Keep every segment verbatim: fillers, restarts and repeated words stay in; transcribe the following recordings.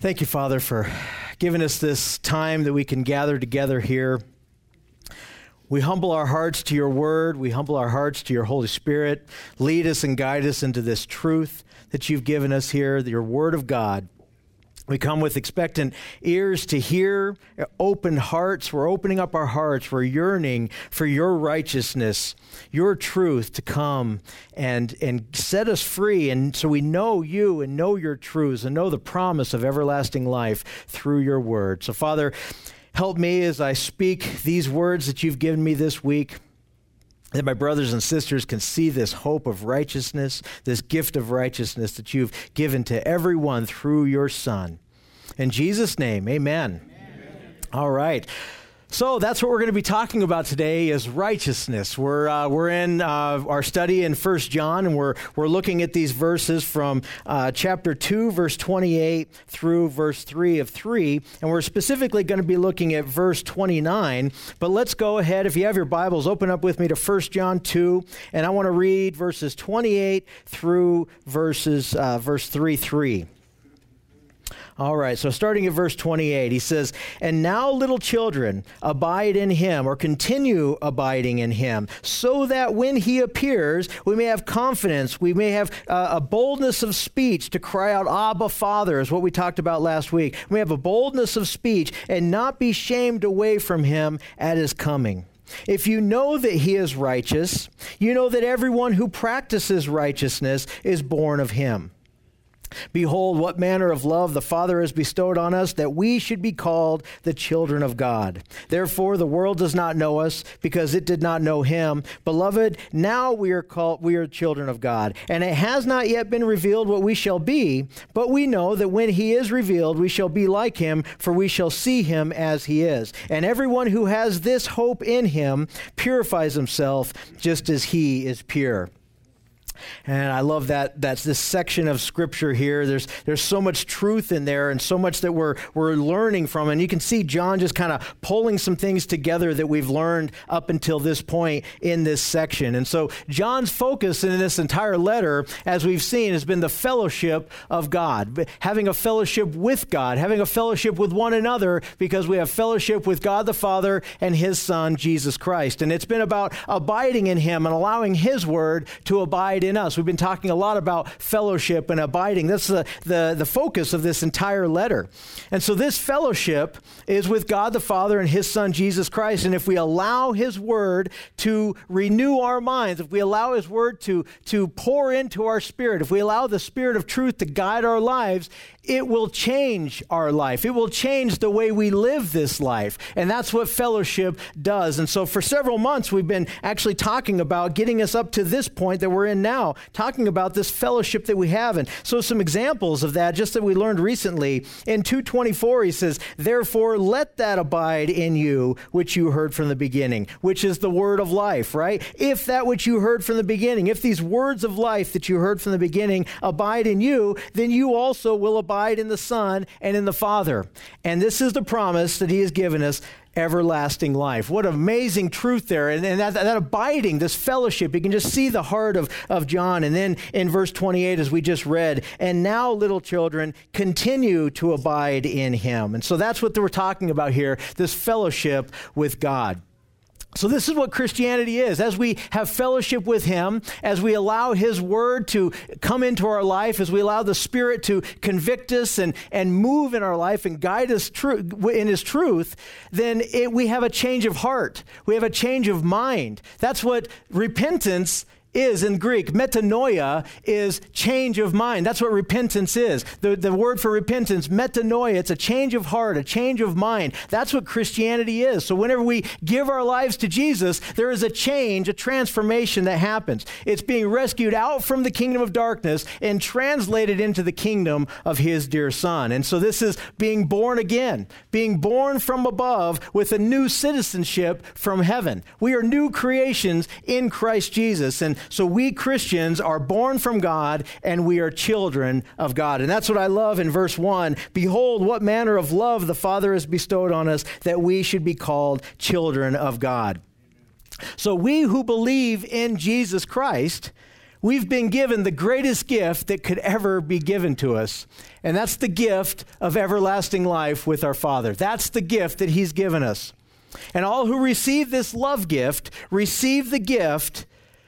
Thank you, Father, for giving us this time that we can gather together here. We humble our hearts to your word. We humble our hearts to your Holy Spirit. Lead us and guide us into this truth that you've given us here, your word of God. We come with expectant ears to hear, open hearts. We're opening up our hearts. We're yearning for your righteousness, your truth to come and, and set us free. And so we know you and know your truths and know the promise of everlasting life through your word. So, Father, help me as I speak these words that you've given me this week, that my brothers and sisters can see this hope of righteousness, this gift of righteousness that you've given to everyone through your Son. In Jesus' name, amen. Amen. All right. So that's what we're going to be talking about today is righteousness. We're uh, we're in uh, our study in First John, and we're we're looking at these verses from uh, chapter two, verse twenty-eight through verse three of three, and we're specifically going to be looking at verse twenty-nine. But let's go ahead. If you have your Bibles, open up with me to First John two, and I want to read verses twenty-eight through verses uh, verse three three. All right, so starting at verse twenty-eight, he says, "And now, little children, abide in him," or continue abiding in him, "so that when he appears, we may have confidence, we may have uh, a boldness of speech to cry out, 'Abba, Father,'" is what we talked about last week. We have a boldness of speech and not be shamed away from him at his coming. If you know that he is righteous, you know that everyone who practices righteousness is born of him. Behold, what manner of love the Father has bestowed on us, that we should be called the children of God. Therefore, the world does not know us, because it did not know him. Beloved, now we are called, we are children of God. And it has not yet been revealed what we shall be, but we know that when he is revealed, we shall be like him, for we shall see him as he is. And everyone who has this hope in him purifies himself just as he is pure." And I love that that's this section of scripture here. There's there's so much truth in there and so much that we're we're learning from. And you can see John just kind of pulling some things together that we've learned up until this point in this section. And so John's focus in this entire letter, as we've seen, has been the fellowship of God, having a fellowship with God, having a fellowship with one another, because we have fellowship with God the Father and his Son, Jesus Christ. And it's been about abiding in him and allowing his word to abide in us. We've been talking a lot about fellowship and abiding. That's the, the, the focus of this entire letter. And so this fellowship is with God the Father and his Son, Jesus Christ. And if we allow his word to renew our minds, if we allow his word to, to pour into our spirit, if we allow the Spirit of truth to guide our lives, it will change our life. It will change the way we live this life. And that's what fellowship does. And so for several months, we've been actually talking about getting us up to this point that we're in now, talking about this fellowship that we have. And so some examples of that, just that we learned recently, in two twenty-four, he says, "Therefore, let that abide in you which you heard from the beginning," which is the word of life, right? If that which you heard from the beginning, if these words of life that you heard from the beginning abide in you, then you also will abide in the Son and in the Father. And this is the promise that he has given us, everlasting life. What amazing truth there. And, and that, that abiding, this fellowship, you can just see the heart of, of John. And then in verse twenty-eight, as we just read, "And now, little children, continue to abide in him." And so that's what we're talking about here, this fellowship with God. So this is what Christianity is. As we have fellowship with him, as we allow his word to come into our life, as we allow the Spirit to convict us and, and move in our life and guide us tru- in his truth, then it, we have a change of heart. We have a change of mind. That's what repentance is in Greek. Metanoia is change of mind. That's what repentance is. The, the word for repentance, metanoia, it's a change of heart, a change of mind. That's what Christianity is. So whenever we give our lives to Jesus, there is a change, a transformation that happens. It's being rescued out from the kingdom of darkness and translated into the kingdom of his dear Son. And so this is being born again, being born from above with a new citizenship from heaven. We are new creations in Christ Jesus. And so we Christians are born from God, and we are children of God. And that's what I love in verse one. "Behold, what manner of love the Father has bestowed on us, that we should be called children of God." So we who believe in Jesus Christ, we've been given the greatest gift that could ever be given to us. And that's the gift of everlasting life with our Father. That's the gift that he's given us. And all who receive this love gift, receive the gift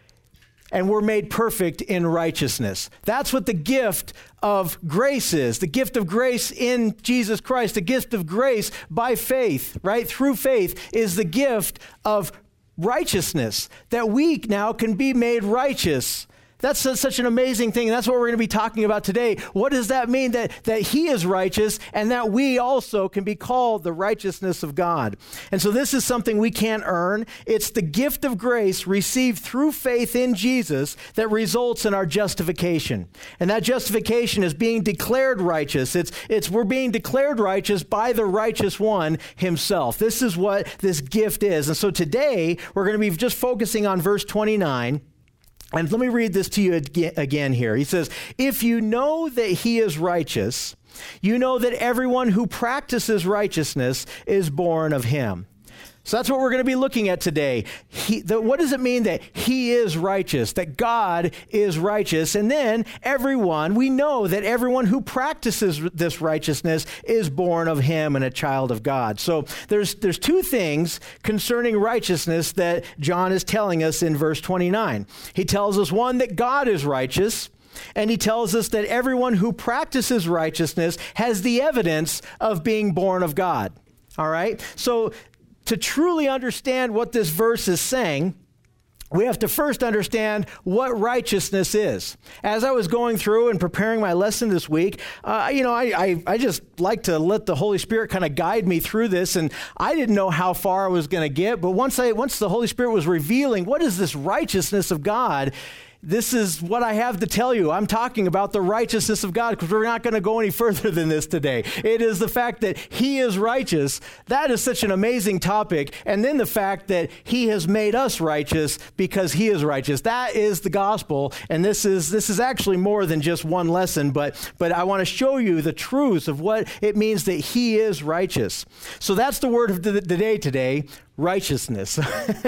and we're made perfect in righteousness. That's what the gift of grace is. The gift of grace in Jesus Christ, the gift of grace by faith, right? Through faith is the gift of righteousness, that we now can be made righteous. That's such an amazing thing. That's what we're going to be talking about today. What does that mean? That, that he is righteous and that we also can be called the righteousness of God. And so this is something we can't earn. It's the gift of grace received through faith in Jesus that results in our justification. And that justification is being declared righteous. It's, it's we're being declared righteous by the righteous one himself. This is what this gift is. And so today we're going to be just focusing on verse twenty-nine. And let me read this to you again here. He says, if you know that he is righteous, you know that everyone who practices righteousness is born of him. So that's what we're going to be looking at today. He, the, what does it mean that he is righteous, that God is righteous? And then everyone, we know that everyone who practices this righteousness is born of him and a child of God. So there's, there's two things concerning righteousness that John is telling us in verse twenty-nine. He tells us, one, that God is righteous. And he tells us that everyone who practices righteousness has the evidence of being born of God. All right? So to truly understand what this verse is saying, we have to first understand what righteousness is. As I was going through and preparing my lesson this week, uh, you know, I, I, I just like to let the Holy Spirit kind of guide me through this, and I didn't know how far I was going to get, but once I once the Holy Spirit was revealing what is this righteousness of God, this is what I have to tell you. I'm talking about the righteousness of God because we're not going to go any further than this today. It is the fact that he is righteous. That is such an amazing topic. And then the fact that he has made us righteous because he is righteous. That is the gospel. And this is this is actually more than just one lesson, but, but I want to show you the truths of what it means that he is righteous. So that's the word of the, the day today. Righteousness.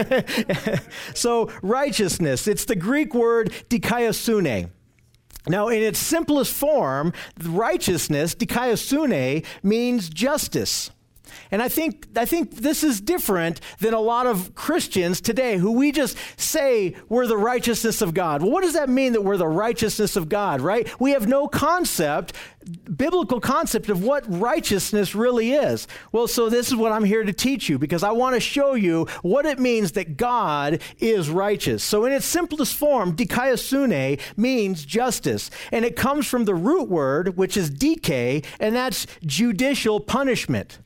So righteousness, it's the Greek word dikaiosune. Now, in its simplest form, righteousness, dikaiosune, means justice. And I think I think this is different than a lot of Christians today who we just say we're the righteousness of God. Well, what does that mean that we're the righteousness of God, right? We have no concept, biblical concept of what righteousness really is. Well, so this is what I'm here to teach you because I want to show you what it means that God is righteous. So in its simplest form, dikaiosune means justice. And it comes from the root word, which is dike, and that's judicial punishment.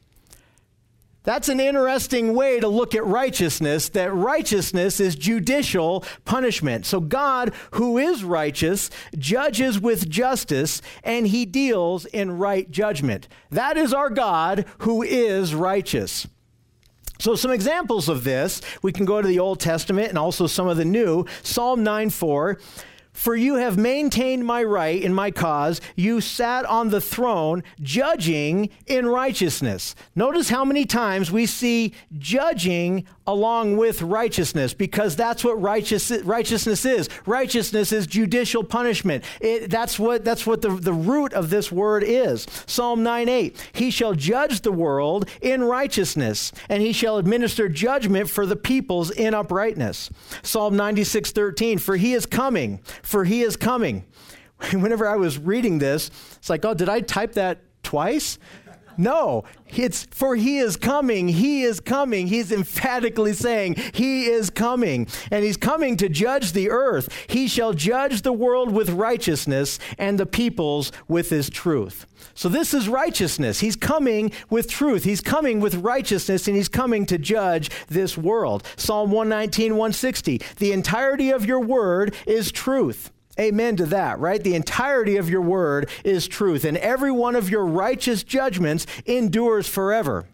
That's an interesting way to look at righteousness, that righteousness is judicial punishment. So God, who is righteous, judges with justice, and he deals in right judgment. That is our God who is righteous. So some examples of this, we can go to the Old Testament and also some of the New. Psalm nine four. For you have maintained my right in my cause. You sat on the throne, judging in righteousness. Notice how many times we see judging along with righteousness, because that's what righteous, righteousness is. Righteousness is judicial punishment. It, that's what, that's what the, the root of this word is. Psalm nine eight. He shall judge the world in righteousness, and he shall administer judgment for the peoples in uprightness. Psalm ninety-six thirteen. For he is coming. For he is coming. Whenever I was reading this, it's like, oh, did I type that twice? No, it's for he is coming. He is coming. He's emphatically saying he is coming, and he's coming to judge the earth. He shall judge the world with righteousness and the peoples with his truth. So this is righteousness. He's coming with truth. He's coming with righteousness, and he's coming to judge this world. Psalm one nineteen, one sixty. The entirety of your word is truth. Amen to that, right? The entirety of your word is truth, and every one of your righteous judgments endures forever.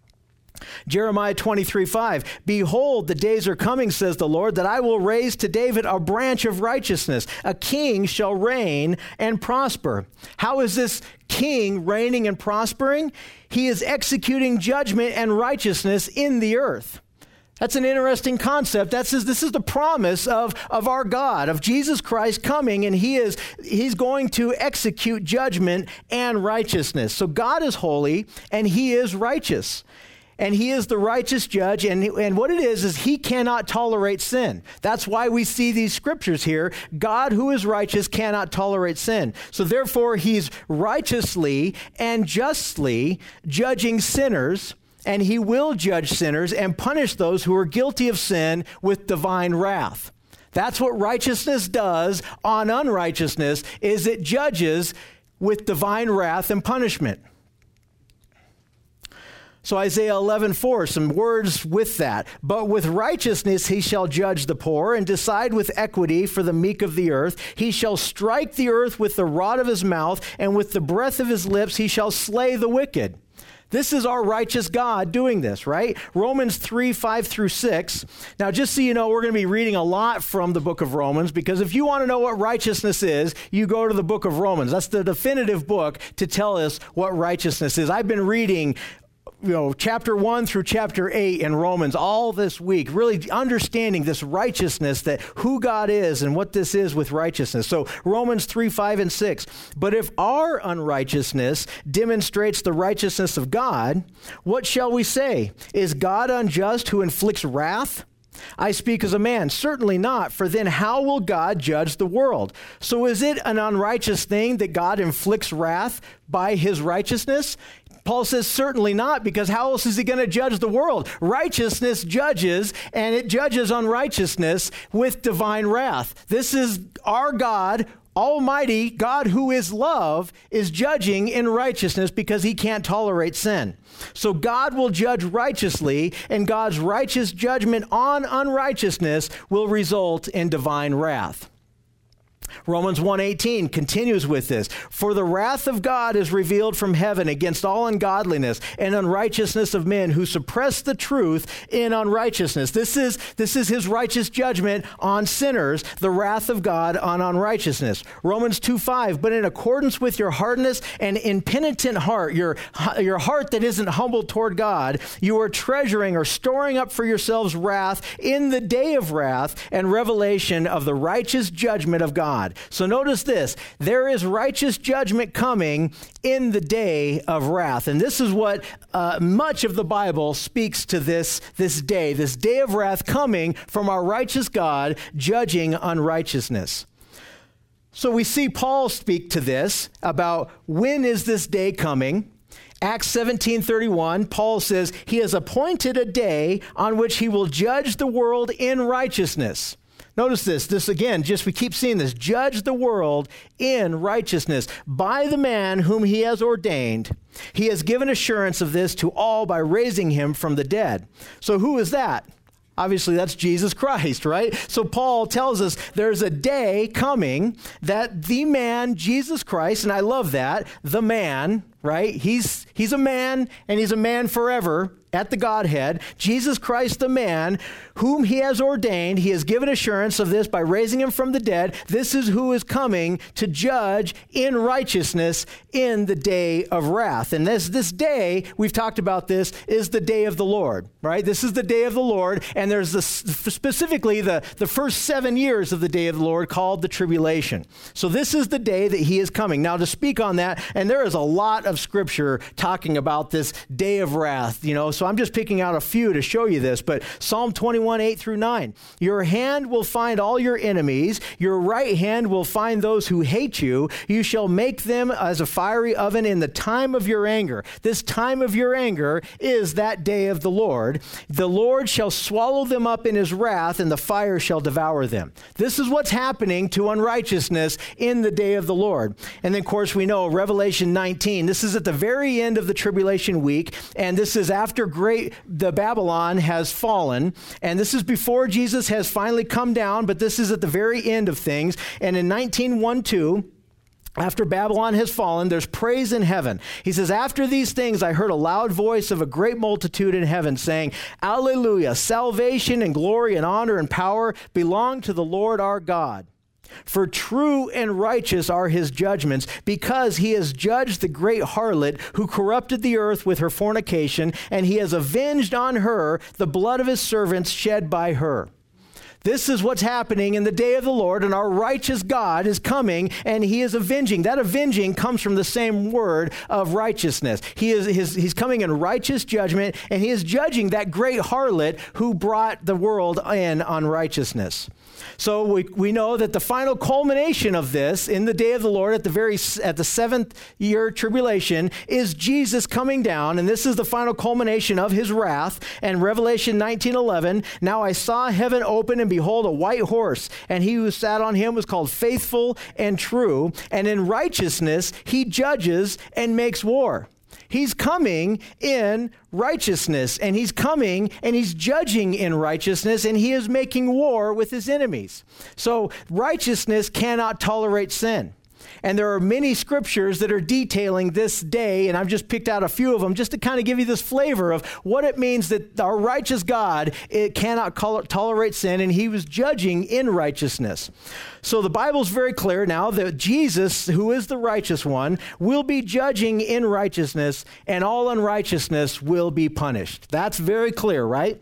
Jeremiah twenty-three five. Behold, the days are coming, says the Lord, that I will raise to David a branch of righteousness. A king shall reign and prosper. How is this king reigning and prospering? He is executing judgment and righteousness in the earth. That's an interesting concept. That's this is the promise of, of our God, of Jesus Christ coming, and he is he's going to execute judgment and righteousness. So God is holy, and he is righteous. And he is the righteous judge, and, and what it is, is he cannot tolerate sin. That's why we see these scriptures here. God, who is righteous, cannot tolerate sin. So therefore, he's righteously and justly judging sinners, and he will judge sinners and punish those who are guilty of sin with divine wrath. That's what righteousness does on unrighteousness, is it judges with divine wrath and punishment. So Isaiah eleven four, some words with that. But with righteousness he shall judge the poor and decide with equity for the meek of the earth. He shall strike the earth with the rod of his mouth, and with the breath of his lips he shall slay the wicked. This is our righteous God doing this, right? Romans three, five through six. Now, just so you know, we're going to be reading a lot from the book of Romans, because if you want to know what righteousness is, you go to the book of Romans. That's the definitive book to tell us what righteousness is. I've been reading you know, chapter one through chapter eight in Romans all this week, really understanding this righteousness, that who God is and what this is with righteousness. So Romans three, five, and six. But if our unrighteousness demonstrates the righteousness of God, what shall we say? Is God unjust who inflicts wrath? I speak as a man, certainly not, for then how will God judge the world? So is it an unrighteous thing that God inflicts wrath by his righteousness? Paul says certainly not, because how else is he going to judge the world? Righteousness judges, and it judges unrighteousness with divine wrath. This is our God, Almighty God, who is love, is judging in righteousness because he can't tolerate sin. So God will judge righteously, and God's righteous judgment on unrighteousness will result in divine wrath. Romans one eighteen continues with this. For the wrath of God is revealed from heaven against all ungodliness and unrighteousness of men who suppress the truth in unrighteousness. This is, this is his righteous judgment on sinners, the wrath of God on unrighteousness. Romans two five, but in accordance with your hardness and impenitent heart, your, your heart that isn't humble toward God, you are treasuring or storing up for yourselves wrath in the day of wrath and revelation of the righteous judgment of God. So notice this, there is righteous judgment coming in the day of wrath. And this is what uh, much of the Bible speaks to this, this day, this day of wrath coming from our righteous God judging unrighteousness. So we see Paul speak to this about when is this day coming. Acts seventeen thirty-one, Paul says, he has appointed a day on which he will judge the world in righteousness. Notice this, this again, just we keep seeing this, judge the world in righteousness by the man whom he has ordained. He has given assurance of this to all by raising him from the dead. So who is that? Obviously, that's Jesus Christ, right? So Paul tells us there's a day coming that the man, Jesus Christ, and I love that, the man, right? He's, he's a man, and he's a man forever at the Godhead. Jesus Christ, the man, whom he has ordained, he has given assurance of this by raising him from the dead. This is who is coming to judge in righteousness in the day of wrath. And this, this day, we've talked about this, is the day of the Lord, right? This is the day of the Lord, and there's the, specifically the, the first seven years of the day of the Lord called the tribulation. So this is the day that he is coming. Now, to speak on that, and there is a lot of scripture talking about this day of wrath, you know, so I'm just picking out a few to show you this, but Psalm twenty-one, eight through nine, your hand will find all your enemies, your right hand will find those who hate you, you shall make them as a fiery oven in the time of your anger. This time of your anger is that day of the Lord. The Lord shall swallow them up in his wrath, and the fire shall devour them. This is what's happening to unrighteousness in the day of the Lord. And then, of course, we know Revelation nineteen, this is at the very end of the tribulation week, and this is after great the Babylon has fallen, and this is before Jesus has finally come down, but this is at the very end of things. And in nineteen one two, after Babylon has fallen, there's praise in heaven. He says, after these things, I heard a loud voice of a great multitude in heaven saying, Alleluia, salvation and glory and honor and power belong to the Lord our God. For true and righteous are his judgments, because he has judged the great harlot who corrupted the earth with her fornication, and he has avenged on her the blood of his servants shed by her. This is what's happening in the day of the Lord, and our righteous God is coming, and he is avenging. That avenging comes from the same word of righteousness. He is his, he's coming in righteous judgment, and he is judging that great harlot who brought the world in unrighteousness. So we, we know that the final culmination of this in the day of the Lord at the very at the seventh year tribulation is Jesus coming down, and this is the final culmination of his wrath. And Revelation nineteen eleven, now I saw heaven open, and behold, a white horse, and he who sat on him was called Faithful and True, and in righteousness he judges and makes war. He's coming in righteousness, and he's coming and he's judging in righteousness, and he is making war with his enemies. So righteousness cannot tolerate sin. And there are many scriptures that are detailing this day, and I've just picked out a few of them just to kind of give you this flavor of what it means that our righteous God, it cannot tolerate sin, and he was judging in righteousness. So the Bible's very clear now that Jesus, who is the righteous one, will be judging in righteousness, and all unrighteousness will be punished. That's very clear, right?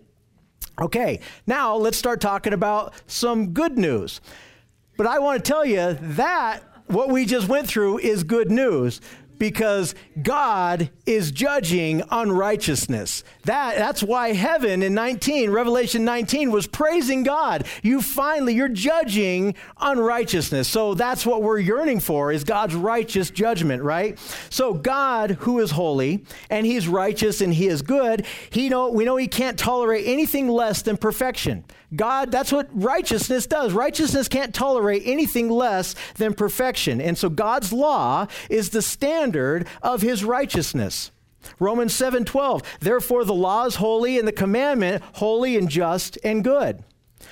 Okay, now let's start talking about some good news. But I want to tell you that what we just went through is good news, because God is judging unrighteousness. That, that's why heaven in nineteen, Revelation nineteen, was praising God. You finally, you're judging unrighteousness. So that's what we're yearning for, is God's righteous judgment, right? So God, who is holy, and he's righteous and he is good, he know, we know he can't tolerate anything less than perfection. God, that's what righteousness does. Righteousness can't tolerate anything less than perfection. And so God's law is the standard of his righteousness. Romans seven twelve, therefore the law is holy, and the commandment holy and just and good.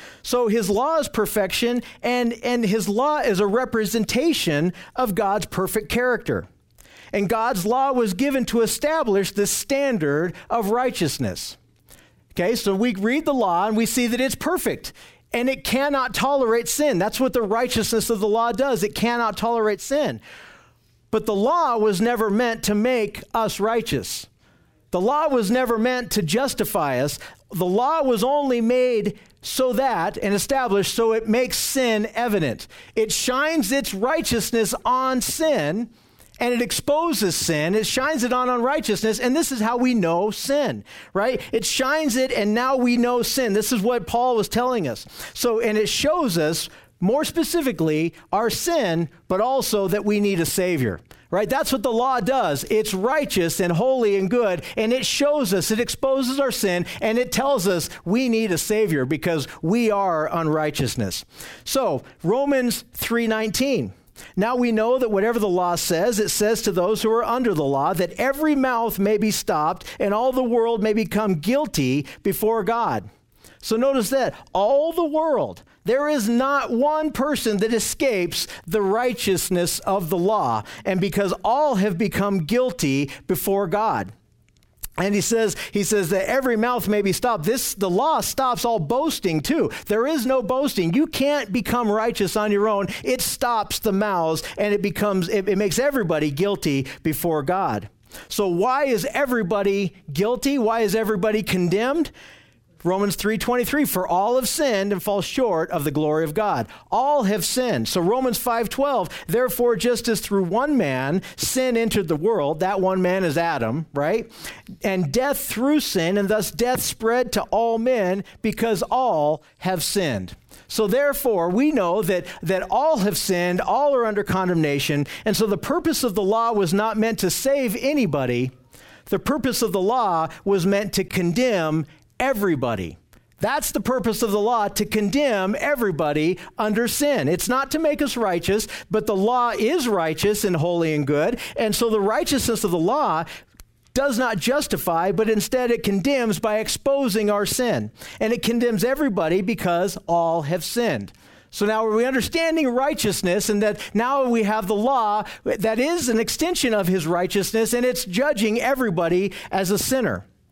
So his law is perfection, and, and his law is a representation of God's perfect character. And God's law was given to establish the standard of righteousness. Okay, so we read the law and we see that it's perfect, and it cannot tolerate sin. That's what the righteousness of the law does. It cannot tolerate sin. But the law was never meant to make us righteous. The law was never meant to justify us. The law was only made so that, and established so it makes sin evident. It shines its righteousness on sin, and it exposes sin. It shines it on unrighteousness, and this is how we know sin, right? It shines it, and now we know sin. This is what Paul was telling us. So, and it shows us, more specifically, our sin, but also that we need a Savior, right? That's what the law does. It's righteous and holy and good, and it shows us, it exposes our sin, and it tells us we need a Savior because we are unrighteousness. So, Romans three nineteen. Now we know that whatever the law says, it says to those who are under the law, that every mouth may be stopped and all the world may become guilty before God. So notice that, all the world, there is not one person that escapes the righteousness of the law, and because all have become guilty before God. And he says, he says that every mouth may be stopped. This, the law stops all boasting too. There is no boasting. You can't become righteous on your own. It stops the mouths, and it becomes, it, it makes everybody guilty before God. So why is everybody guilty? Why is everybody condemned? Romans three twenty-three, for all have sinned and fall short of the glory of God. All have sinned. So Romans five twelve, therefore just as through one man sin entered the world, that one man is Adam, right? And death through sin, and thus death spread to all men because all have sinned. So therefore, we know that, that all have sinned, all are under condemnation, and so the purpose of the law was not meant to save anybody. The purpose of the law was meant to condemn everybody. That's the purpose of the law, to condemn everybody under sin. It's not to make us righteous, but the law is righteous and holy and good. And so the righteousness of the law does not justify, but instead it condemns by exposing our sin. And it condemns everybody because all have sinned. So now we're understanding righteousness, and that now we have the law that is an extension of his righteousness, and it's judging everybody as a sinner.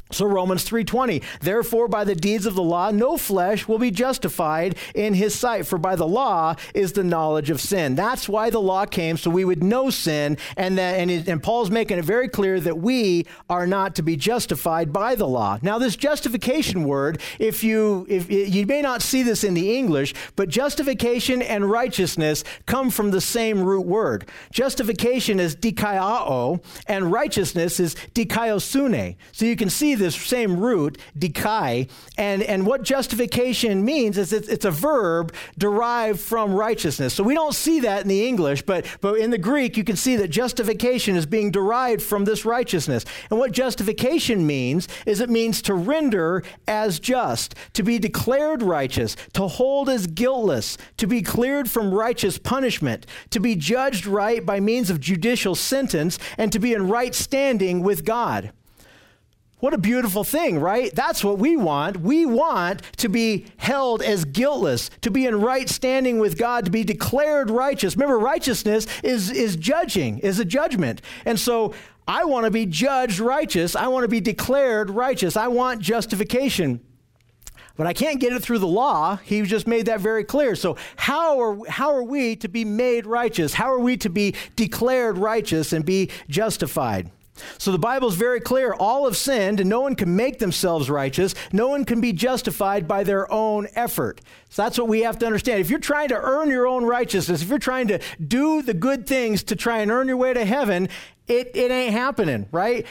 So Romans three twenty, therefore by the deeds of the law, no flesh will be justified in his sight, for by the law is the knowledge of sin. That's why the law came, so we would know sin, and that, and, it, and Paul's making it very clear that we are not to be justified by the law. Now this justification word, if you, if you may not see this in the English, but justification and righteousness come from the same root word. Justification is dikaiao, and righteousness is dikaiosune. So you can see this same root, dikai, and, and what justification means is it's, it's a verb derived from righteousness. So we don't see that in the English, but, but in the Greek, you can see that justification is being derived from this righteousness. And what justification means is it means to render as just, to be declared righteous, to hold as guiltless, to be cleared from righteous punishment, to be judged right by means of judicial sentence, and to be in right standing with God. What a beautiful thing, right? That's what we want. We want to be held as guiltless, to be in right standing with God, to be declared righteous. Remember, righteousness is, is judging, is a judgment. And so I want to be judged righteous. I want to be declared righteous. I want justification. But I can't get it through the law. He just made that very clear. So how are, how are we to be made righteous? How are we to be declared righteous and be justified? So the Bible is very clear. All have sinned, and no one can make themselves righteous. No one can be justified by their own effort. So that's what we have to understand. If you're trying to earn your own righteousness, if you're trying to do the good things to try and earn your way to heaven, It, it ain't happening, right?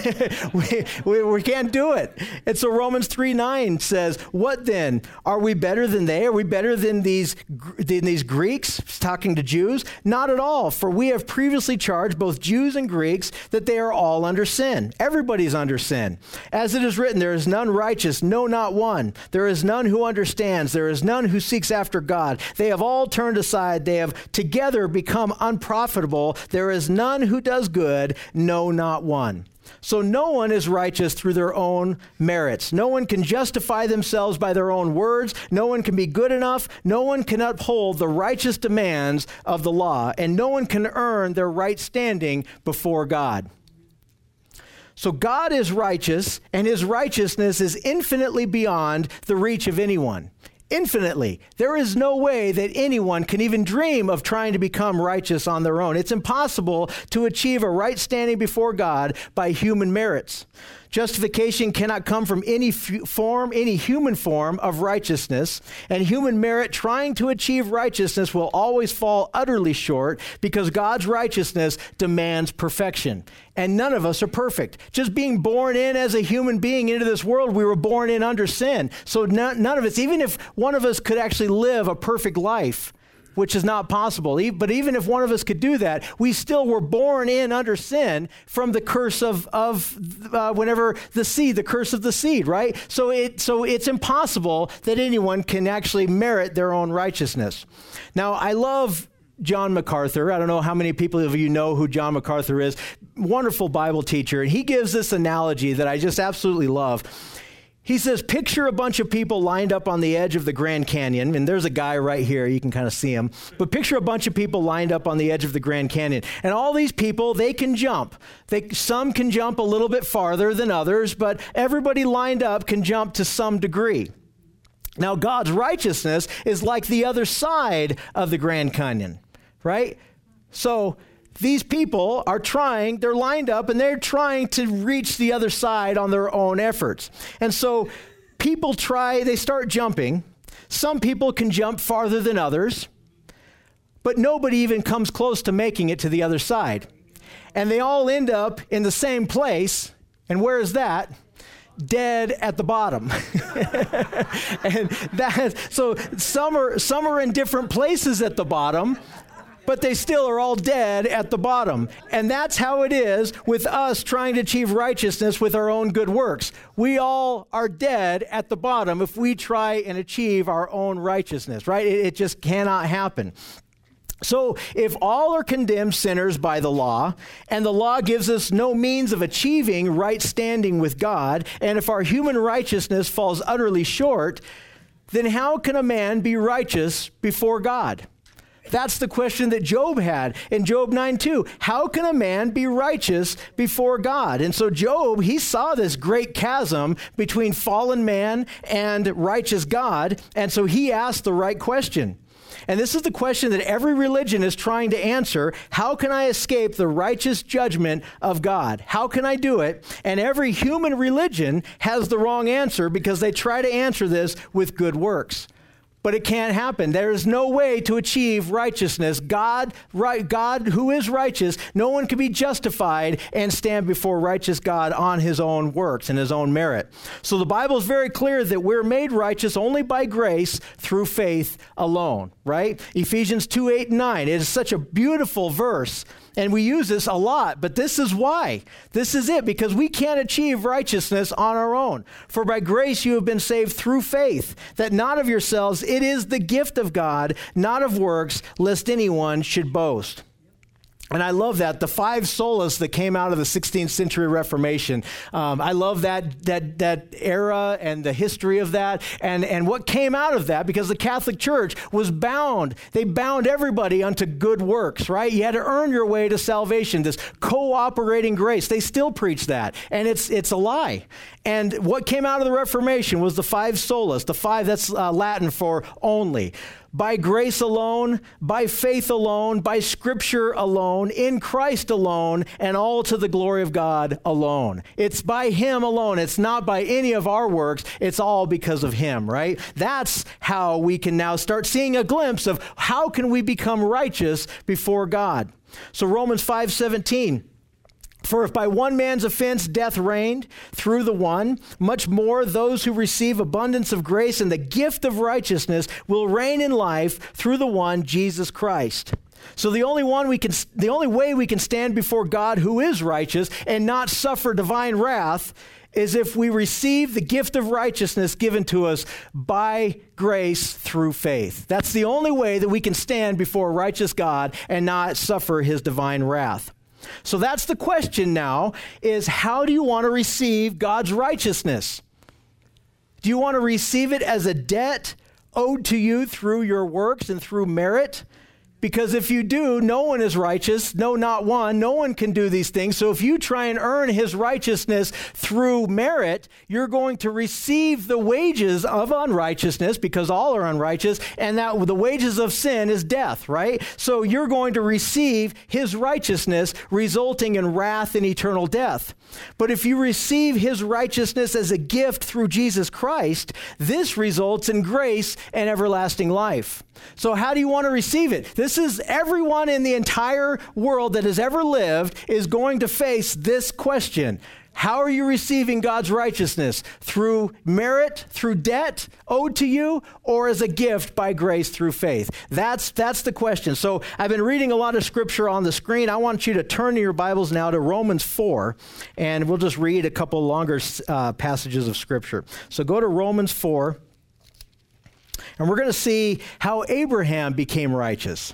we, we, we can't do it. And so Romans three nine says, what then? Are we better than they? Are we better than these, than these Greeks? It's talking to Jews? Not at all, for we have previously charged both Jews and Greeks that they are all under sin. Everybody's under sin. As it is written, there is none righteous, no, not one. There is none who understands. There is none who seeks after God. They have all turned aside. They have together become unprofitable. There is none who does good. Good, no, not one. So no one is righteous through their own merits. No one can justify themselves by their own words. No one can be good enough. No one can uphold the righteous demands of the law, and no one can earn their right standing before God. So God is righteous, and his righteousness is infinitely beyond the reach of anyone. Infinitely. There is no way that anyone can even dream of trying to become righteous on their own. It's impossible to achieve a right standing before God by human merits. Justification cannot come from any f- form, any human form of righteousness, and human merit trying to achieve righteousness will always fall utterly short because God's righteousness demands perfection. And none of us are perfect. Just being born in as a human being into this world, we were born in under sin. So none, none of us, even if one of us could actually live a perfect life, which is not possible. But even if one of us could do that, we still were born in under sin from the curse of, of uh, whenever the seed, the curse of the seed, right? So it so it's impossible that anyone can actually merit their own righteousness. Now, I love John MacArthur. I don't know how many people of you know who John MacArthur is. Wonderful Bible teacher. And he gives this analogy that I just absolutely love. He says, picture a bunch of people lined up on the edge of the Grand Canyon, and there's a guy right here, you can kind of see him, but picture a bunch of people lined up on the edge of the Grand Canyon, and all these people, they can jump. They, some can jump a little bit farther than others, but everybody lined up can jump to some degree. Now, God's righteousness is like the other side of the Grand Canyon, right? So these people are trying, they're lined up, and they're trying to reach the other side on their own efforts. And so people try, they start jumping. Some people can jump farther than others, but nobody even comes close to making it to the other side. And they all end up in the same place. And where is that? Dead at the bottom. And that, so some are, some are in different places at the bottom, but they still are all dead at the bottom. And that's how it is with us trying to achieve righteousness with our own good works. We all are dead at the bottom if we try and achieve our own righteousness, right? It, it just cannot happen. So if all are condemned sinners by the law, and the law gives us no means of achieving right standing with God, and if our human righteousness falls utterly short, then how can a man be righteous before God? That's the question that Job had in Job nine two. How can a man be righteous before God? And so Job, he saw this great chasm between fallen man and righteous God, and so he asked the right question. And this is the question that every religion is trying to answer. How can I escape the righteous judgment of God? How can I do it? And every human religion has the wrong answer because they try to answer this with good works. But it can't happen. There is no way to achieve righteousness. God, right, God who is righteous, no one can be justified and stand before righteous God on his own works and his own merit. So the Bible is very clear that we're made righteous only by grace through faith alone, right? Ephesians two, eight, and nine. It is such a beautiful verse. And we use this a lot, but this is why. This is it, because we can't achieve righteousness on our own. For by grace you have been saved through faith, that not of yourselves, it is the gift of God, not of works, lest anyone should boast. And I love that. The five solas that came out of the sixteenth century Reformation. Um, I love that that that era and the history of that and, and what came out of that, because the Catholic Church was bound. They bound everybody unto good works, right? You had to earn your way to salvation, this cooperating grace. They still preach that, and it's it's a lie. And what came out of the Reformation was the five solas, the five, that's uh, Latin for only. By grace alone, by faith alone, by Scripture alone, in Christ alone, and all to the glory of God alone. It's by Him alone. It's not by any of our works. It's all because of Him, right? That's how we can now start seeing a glimpse of how can we become righteous before God. So Romans five seventeen. For if by one man's offense death reigned through the one, much more those who receive abundance of grace and the gift of righteousness will reign in life through the one, Jesus Christ. So the only one we can, the only way we can stand before God who is righteous and not suffer divine wrath is if we receive the gift of righteousness given to us by grace through faith. That's the only way that we can stand before a righteous God and not suffer his divine wrath. So that's the question now, is how do you want to receive God's righteousness? Do you want to receive it as a debt owed to you through your works and through merit? Because if you do, no one is righteous, no, not one. No one can do these things. So if you try and earn his righteousness through merit, you're going to receive the wages of unrighteousness, because all are unrighteous, and that the wages of sin is death, right? So you're going to receive his righteousness, resulting in wrath and eternal death. But if you receive his righteousness as a gift through Jesus Christ, this results in grace and everlasting life. So how do you want to receive it? This is everyone in the entire world that has ever lived is going to face this question. How are you receiving God's righteousness? Through merit, through debt owed to you, or as a gift by grace through faith? That's that's the question. So I've been reading a lot of scripture on the screen. I want you to turn to your Bibles now to Romans four, and we'll just read a couple longer uh, passages of scripture. So go to Romans four. And we're going to see how Abraham became righteous.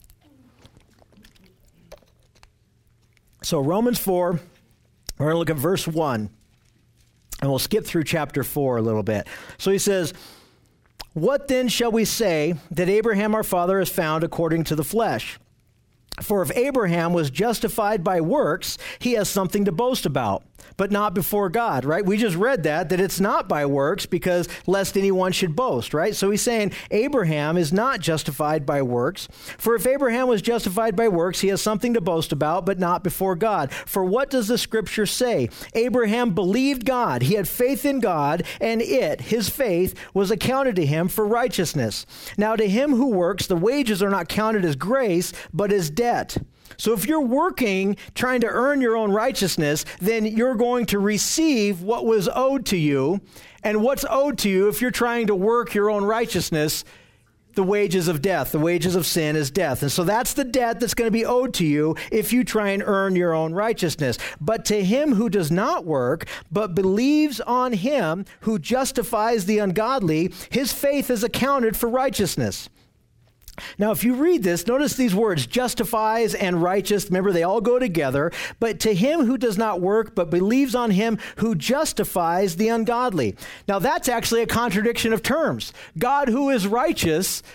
So Romans four, we're going to look at verse one. And we'll skip through chapter four a little bit. So he says, "What then shall we say that Abraham our father has found according to the flesh? For if Abraham was justified by works, he has something to boast about, but not before God," right? We just read that, that it's not by works, because lest anyone should boast, right? So he's saying Abraham is not justified by works. For if Abraham was justified by works, he has something to boast about, but not before God. For what does the scripture say? Abraham believed God. He had faith in God, and it, his faith, was accounted to him for righteousness. Now to him who works, the wages are not counted as grace, but as debt. So if you're working, trying to earn your own righteousness, then you're going to receive what was owed to you. And what's owed to you if you're trying to work your own righteousness? The wages of death. The wages of sin is death. And so that's the debt that's going to be owed to you if you try and earn your own righteousness. But to him who does not work, but believes on him who justifies the ungodly, his faith is accounted for righteousness. Now, if you read this, notice these words, justifies and righteous. Remember, they all go together. But to him who does not work, but believes on him who justifies the ungodly. Now, that's actually a contradiction of terms. God, who is righteous,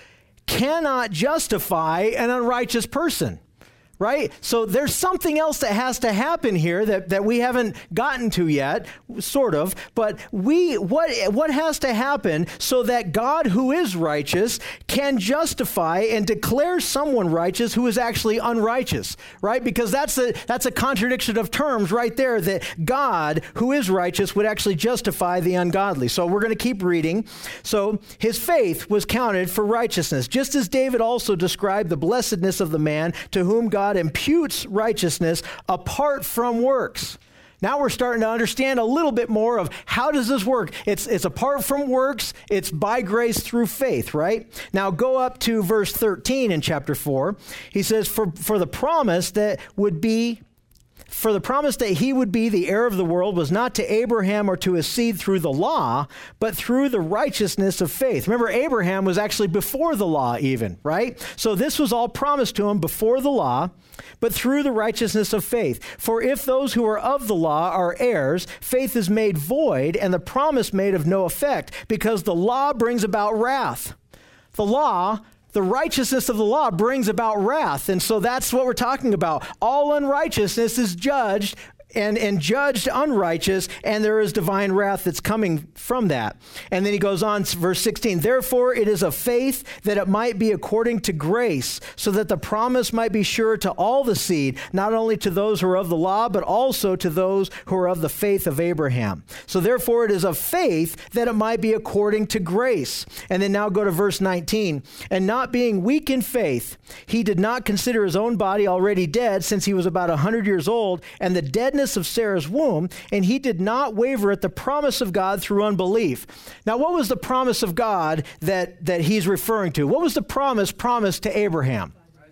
cannot justify an unrighteous person. Right? So there's something else that has to happen here that, that we haven't gotten to yet, sort of. But we what what has to happen so that God, who is righteous, can justify and declare someone righteous who is actually unrighteous, right? Because that's a that's a contradiction of terms right there, that God, who is righteous, would actually justify the ungodly. So we're going to keep reading. So his faith was counted for righteousness, just as David also described the blessedness of the man to whom God imputes righteousness apart from works. Now we're starting to understand a little bit more of how does this work. It's it's apart from works. It's by grace through faith, right? Now go up to verse thirteen in chapter four. He says, for, for the promise that would be For the promise that he would be the heir of the world was not to Abraham or to his seed through the law, but through the righteousness of faith. Remember, Abraham was actually before the law even, right? So this was all promised to him before the law, but through the righteousness of faith. For if those who are of the law are heirs, faith is made void and the promise made of no effect, because the law brings about wrath. The law The righteousness of the law brings about wrath. And so that's what we're talking about. All unrighteousness is judged and, and judged unrighteous, and there is divine wrath that's coming from that. And then he goes on, verse sixteen, therefore it is of faith that it might be according to grace, so that the promise might be sure to all the seed, not only to those who are of the law, but also to those who are of the faith of Abraham. So therefore it is of faith that it might be according to grace. And then now go to verse nineteen, and not being weak in faith, he did not consider his own body already dead, since he was about a hundred years old, and the deadness of Sarah's womb, and he did not waver at the promise of God through unbelief. Now, what was the promise of God that, that he's referring to? What was the promise promised to Abraham?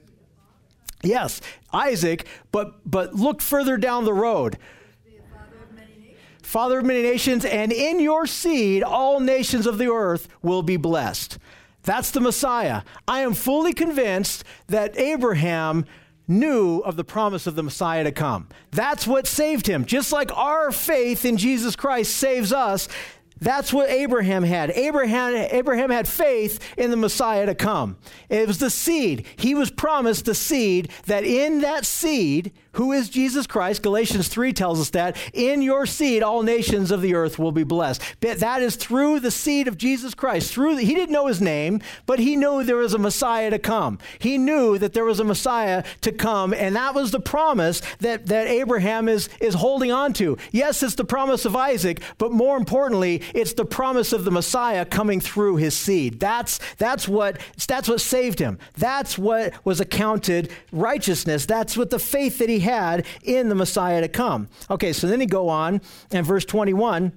Yes, Isaac, but but look further down the road. Father of many nations, and in your seed all nations of the earth will be blessed. That's the Messiah. I am fully convinced that Abraham knew of the promise of the Messiah to come. That's what saved him. Just like our faith in Jesus Christ saves us, that's what Abraham had. Abraham, Abraham had faith in the Messiah to come. It was the seed. He was promised the seed, that in that seed, who is Jesus Christ, Galatians three tells us that, in your seed all nations of the earth will be blessed. But that is through the seed of Jesus Christ. Through the, he didn't know his name, but he knew there was a Messiah to come. He knew that there was a Messiah to come, and that was the promise that, that Abraham is, is holding on to. Yes, it's the promise of Isaac, but more importantly, it's the promise of the Messiah coming through his seed. That's, that's, what, that's what saved him. That's what was accounted righteousness. That's what the faith that he had in the Messiah to come. Okay, so then he go on in verse twenty-one,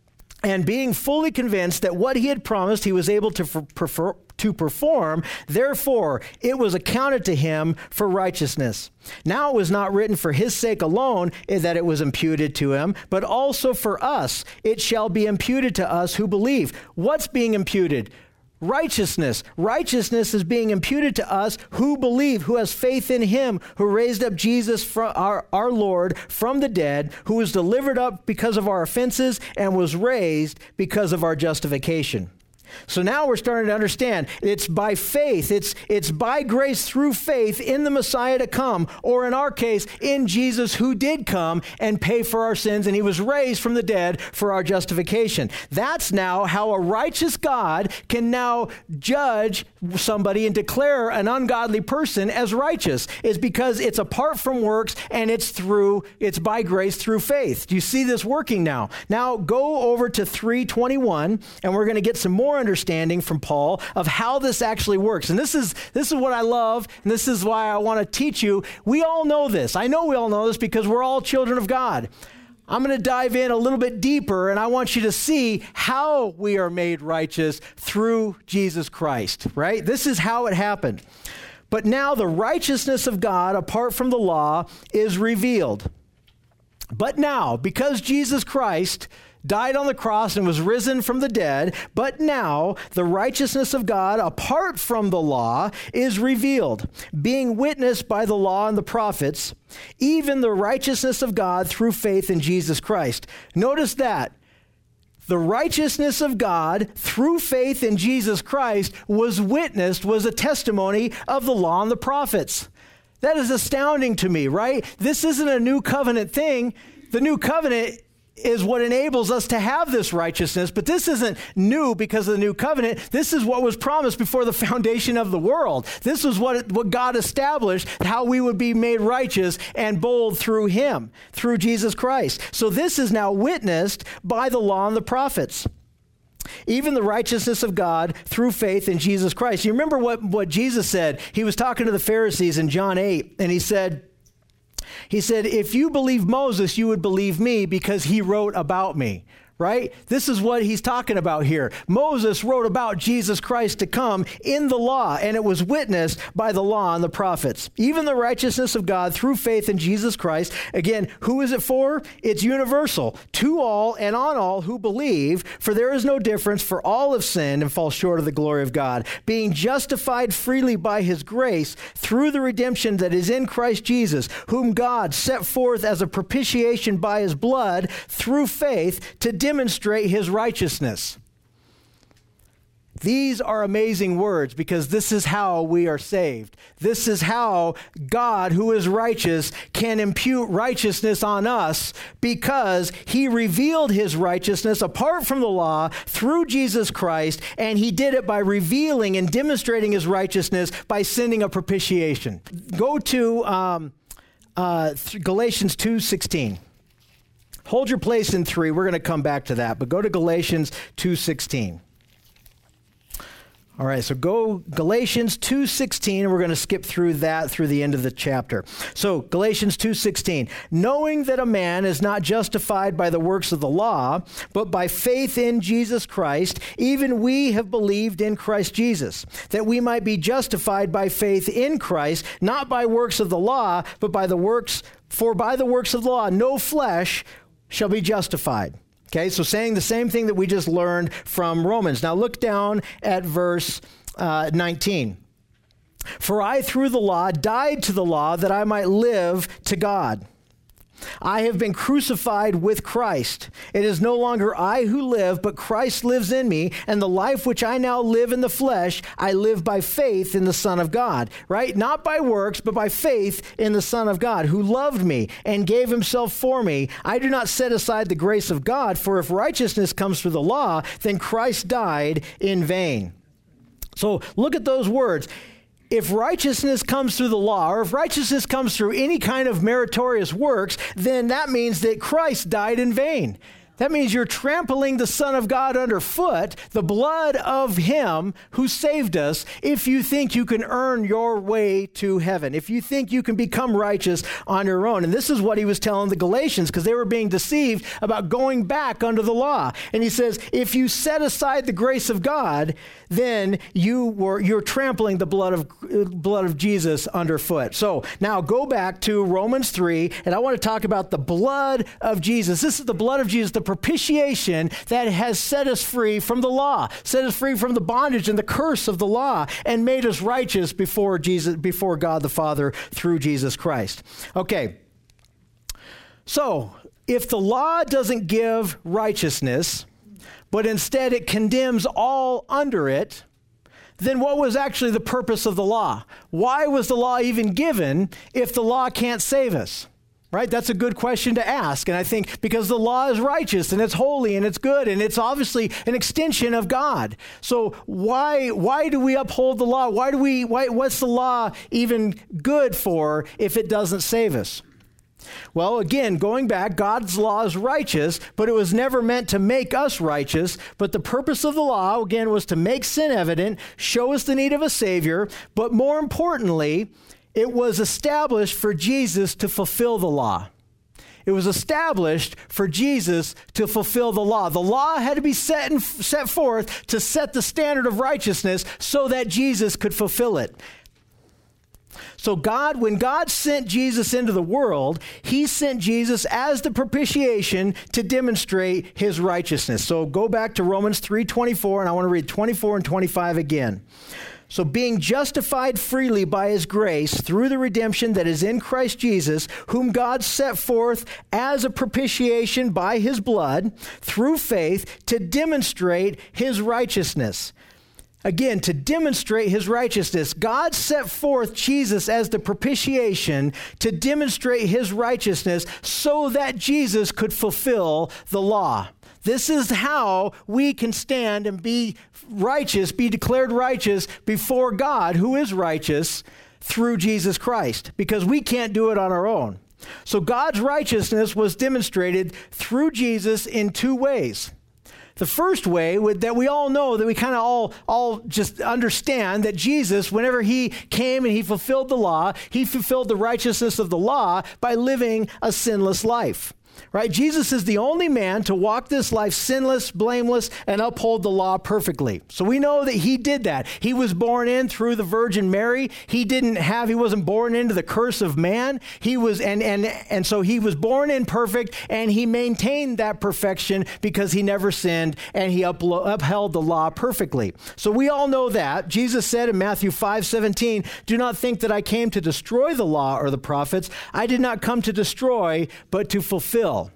and being fully convinced that what he had promised he was able to prefer, to perform, therefore it was accounted to him for righteousness. Now it was not written for his sake alone that it was imputed to him, but also for us. It shall be imputed to us who believe. What's being imputed? Righteousness. Righteousness is being imputed to us who believe, who has faith in him, who raised up Jesus, from our, our Lord, from the dead, who was delivered up because of our offenses and was raised because of our justification. So now we're starting to understand it's by faith, it's it's by grace through faith in the Messiah to come, or in our case, in Jesus who did come and pay for our sins, and he was raised from the dead for our justification. That's now how a righteous God can now judge somebody and declare an ungodly person as righteous, is because it's apart from works and it's through, it's by grace through faith. Do you see this working now? Now go over to three twenty-one, and we're going to get some more understanding from Paul of how this actually works. And this is this is what I love, and this is why I want to teach you. We all know this. I know we all know this because we're all children of God. I'm going to dive in a little bit deeper, and I want you to see how we are made righteous through Jesus Christ, right? This is how it happened. But now the righteousness of God apart from the law is revealed. But now, because Jesus Christ died on the cross and was risen from the dead, but now the righteousness of God apart from the law is revealed, being witnessed by the law and the prophets, even the righteousness of God through faith in Jesus Christ. Notice that. the righteousness of God through faith in Jesus Christ was witnessed, was a testimony of the law and the prophets. That is astounding to me, right? This isn't a new covenant thing. The new covenant is what enables us to have this righteousness, but this isn't new because of the new covenant. This is what was promised before the foundation of the world. This is what, what God established, how we would be made righteous and bold through him, through Jesus Christ. So this is now witnessed by the law and the prophets. Even the righteousness of God through faith in Jesus Christ. You remember what, what Jesus said? He was talking to the Pharisees in John eight, and he said, He said, if you believe Moses, you would believe me because he wrote about me, right? This is what he's talking about here. Moses wrote about Jesus Christ to come in the law, and it was witnessed by the law and the prophets. Even the righteousness of God through faith in Jesus Christ. Again, who is it for? It's universal, to all and on all who believe, for there is no difference, for all have sinned and fall short of the glory of God, being justified freely by his grace through the redemption that is in Christ Jesus, whom God set forth as a propitiation by his blood through faith to demonstrate his righteousness. These are amazing words because this is how we are saved. This is how God, who is righteous, can impute righteousness on us because he revealed his righteousness apart from the law through Jesus Christ, and he did it by revealing and demonstrating his righteousness by sending a propitiation. Go to um, uh, Galatians two sixteen. Hold your place in three. We're going to come back to that, but go to Galatians two sixteen. All right, so go Galatians two sixteen, and we're going to skip through that through the end of the chapter. So Galatians two sixteen, knowing that a man is not justified by the works of the law, but by faith in Jesus Christ, even we have believed in Christ Jesus, that we might be justified by faith in Christ, not by works of the law, but by the works, for by the works of the law, no flesh shall be justified. Okay, so saying the same thing that we just learned from Romans. Now look down at verse uh, nineteen. For I, through the law, died to the law that I might live to God. I have been crucified with Christ. It is no longer I who live, but Christ lives in me, and the life which I now live in the flesh, I live by faith in the Son of God, right? Not by works, but by faith in the Son of God, who loved me and gave himself for me. I do not set aside the grace of God, for if righteousness comes through the law, then Christ died in vain. So look at those words. If righteousness comes through the law, or if righteousness comes through any kind of meritorious works, then that means that Christ died in vain. That means you're trampling the Son of God underfoot, the blood of him who saved us, if you think you can earn your way to heaven, if you think you can become righteous on your own. And this is what he was telling the Galatians, because they were being deceived about going back under the law. And he says, if you set aside the grace of God, then you were, you're trampling the blood of, blood of Jesus underfoot. So now go back to Romans three, and I want to talk about the blood of Jesus. This is the blood of Jesus, the propitiation that has set us free from the law, set us free from the bondage and the curse of the law, and made us righteous before Jesus, before God the Father through Jesus Christ. Okay, so if the law doesn't give righteousness, but instead it condemns all under it, then what was actually the purpose of the law? Why was the law even given if the law can't save us? Right? That's a good question to ask. And I think because the law is righteous and it's holy and it's good and it's obviously an extension of God. So why why do we uphold the law? Why do we why what's the law even good for if it doesn't save us? Well, again, going back, God's law is righteous, but it was never meant to make us righteous. But the purpose of the law, again, was to make sin evident, show us the need of a Savior, but more importantly, it was established for Jesus to fulfill the law. It was established for Jesus to fulfill the law. The law had to be set and set forth to set the standard of righteousness so that Jesus could fulfill it. So God, when God sent Jesus into the world, he sent Jesus as the propitiation to demonstrate his righteousness. So go back to Romans three twenty-four, and I want to read twenty-four and twenty-five again. So being justified freely by his grace through the redemption that is in Christ Jesus, whom God set forth as a propitiation by his blood through faith to demonstrate his righteousness. Again, to demonstrate his righteousness. God set forth Jesus as the propitiation to demonstrate his righteousness so that Jesus could fulfill the law. This is how we can stand and be righteous, be declared righteous before God, who is righteous, through Jesus Christ, because we can't do it on our own. So God's righteousness was demonstrated through Jesus in two ways. The first way would, that we all know, that we kind of all, all just understand, that Jesus, whenever he came and he fulfilled the law, he fulfilled the righteousness of the law by living a sinless life. Right? Jesus is the only man to walk this life sinless, blameless, and uphold the law perfectly. So we know that he did that. He was born in through the Virgin Mary. He didn't have, he wasn't born into the curse of man. He was, and, and, and so he was born in perfect, and he maintained that perfection because he never sinned, and he uplo- upheld the law perfectly. So we all know that. Jesus said in Matthew five seventeen, "Do not think that I came to destroy the law or the prophets. I did not come to destroy, but to fulfill."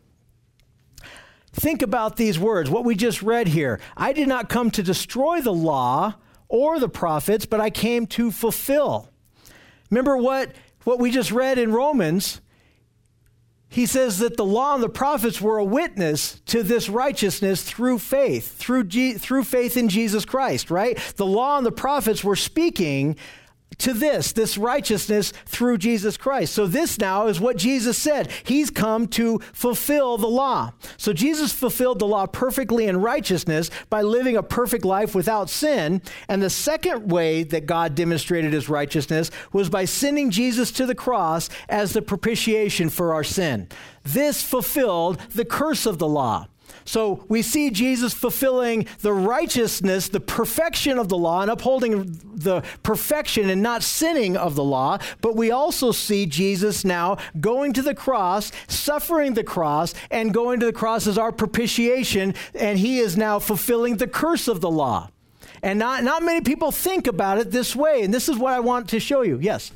Think about these words, what we just read here. I did not come to destroy the law or the prophets, but I came to fulfill. Remember what, what we just read in Romans? He says that the law and the prophets were a witness to this righteousness through faith, through, G, through faith in Jesus Christ, right? The law and the prophets were speaking to this, this righteousness through Jesus Christ. So this now is what Jesus said. He's come to fulfill the law. So Jesus fulfilled the law perfectly in righteousness by living a perfect life without sin. And the second way that God demonstrated his righteousness was by sending Jesus to the cross as the propitiation for our sin. This fulfilled the curse of the law. So we see Jesus fulfilling the righteousness, the perfection of the law, and upholding the perfection and not sinning of the law. But we also see Jesus now going to the cross, suffering the cross, and going to the cross as our propitiation, and he is now fulfilling the curse of the law. And not, not many people think about it this way, and this is what I want to show you. Yes?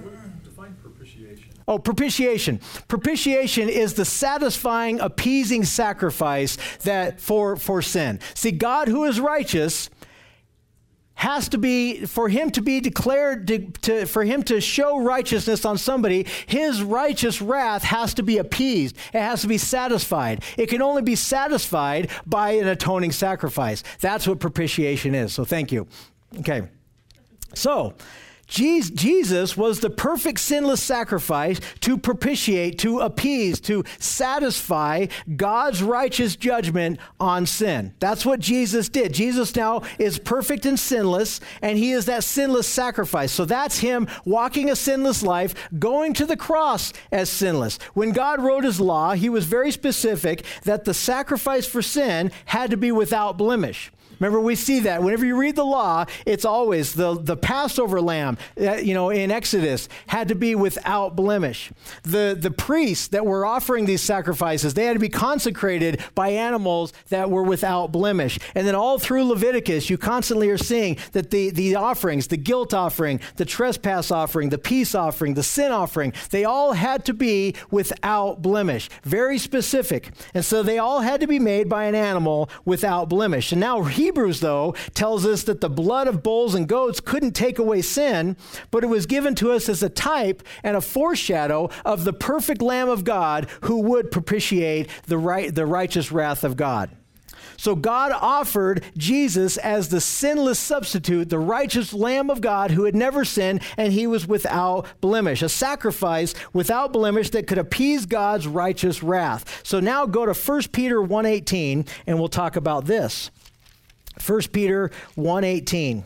Oh, propitiation. Propitiation is the satisfying, appeasing sacrifice that for, for sin. See, God, who is righteous, has to be, for him to be declared, to, to, for him to show righteousness on somebody, his righteous wrath has to be appeased. It has to be satisfied. It can only be satisfied by an atoning sacrifice. That's what propitiation is. So thank you. Okay. So, Jesus was the perfect sinless sacrifice to propitiate, to appease, to satisfy God's righteous judgment on sin. That's what Jesus did. Jesus now is perfect and sinless, and he is that sinless sacrifice. So that's him walking a sinless life, going to the cross as sinless. When God wrote his law, he was very specific that the sacrifice for sin had to be without blemish. Remember, we see that whenever you read the law, it's always the, the Passover lamb, uh, you know, in Exodus had to be without blemish. The, the priests that were offering these sacrifices, they had to be consecrated by animals that were without blemish. And then all through Leviticus, you constantly are seeing that the, the offerings, the guilt offering, the trespass offering, the peace offering, the sin offering, they all had to be without blemish. Very specific. And so they all had to be made by an animal without blemish. And now Hebrews, though, tells us that the blood of bulls and goats couldn't take away sin, but it was given to us as a type and a foreshadow of the perfect Lamb of God who would propitiate the right, the righteous wrath of God. So God offered Jesus as the sinless substitute, the righteous Lamb of God who had never sinned, and he was without blemish, a sacrifice without blemish that could appease God's righteous wrath. So now go to First Peter one eighteen, and we'll talk about this. First Peter one eighteen.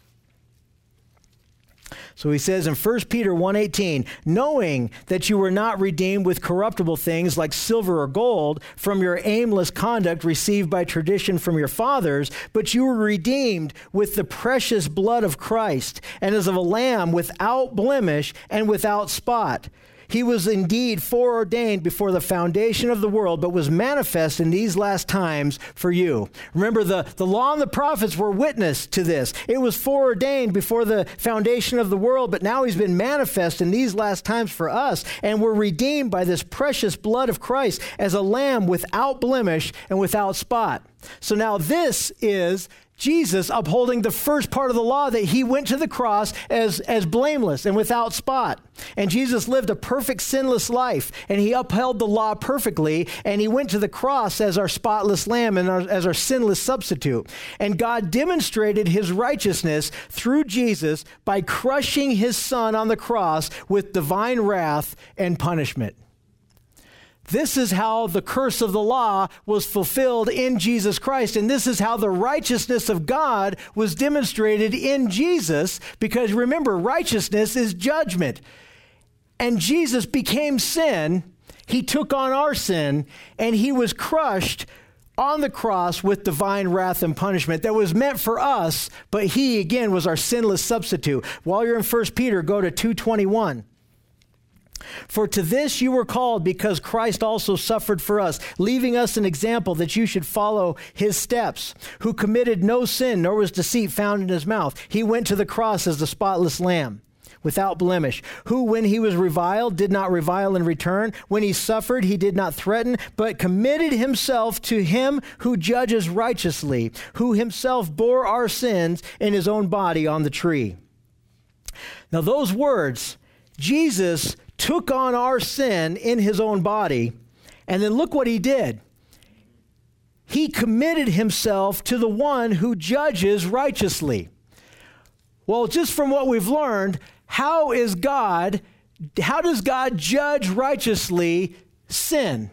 So he says in First Peter one eighteen, knowing that you were not redeemed with corruptible things like silver or gold from your aimless conduct received by tradition from your fathers, but you were redeemed with the precious blood of Christ, and as of a lamb without blemish and without spot. he was indeed foreordained before the foundation of the world, but was manifest in these last times for you. Remember, the, the law and the prophets were witness to this. It was foreordained before the foundation of the world, but now he's been manifest in these last times for us, and we're redeemed by this precious blood of Christ as a lamb without blemish and without spot. So now this is Jesus upholding the first part of the law, that he went to the cross as, as blameless and without spot. And Jesus lived a perfect sinless life, and he upheld the law perfectly, and he went to the cross as our spotless lamb and our, as our sinless substitute. And God demonstrated his righteousness through Jesus by crushing his son on the cross with divine wrath and punishment. This is how the curse of the law was fulfilled in Jesus Christ. And this is how the righteousness of God was demonstrated in Jesus. Because remember, righteousness is judgment. And Jesus became sin. He took on our sin, and he was crushed on the cross with divine wrath and punishment that was meant for us. But he, again, was our sinless substitute. While you're in First Peter, go to two twenty-one. For to this you were called, because Christ also suffered for us, leaving us an example that you should follow his steps, who committed no sin, nor was deceit found in his mouth. He went to the cross as the spotless lamb, without blemish, who when he was reviled did not revile in return. When he suffered, he did not threaten, but committed himself to him who judges righteously, who himself bore our sins in his own body on the tree. Now those words, Jesus took on our sin in his own body, and then look what he did. He committed himself to the one who judges righteously. Well, just from what we've learned, how is God, how does God judge righteously sin?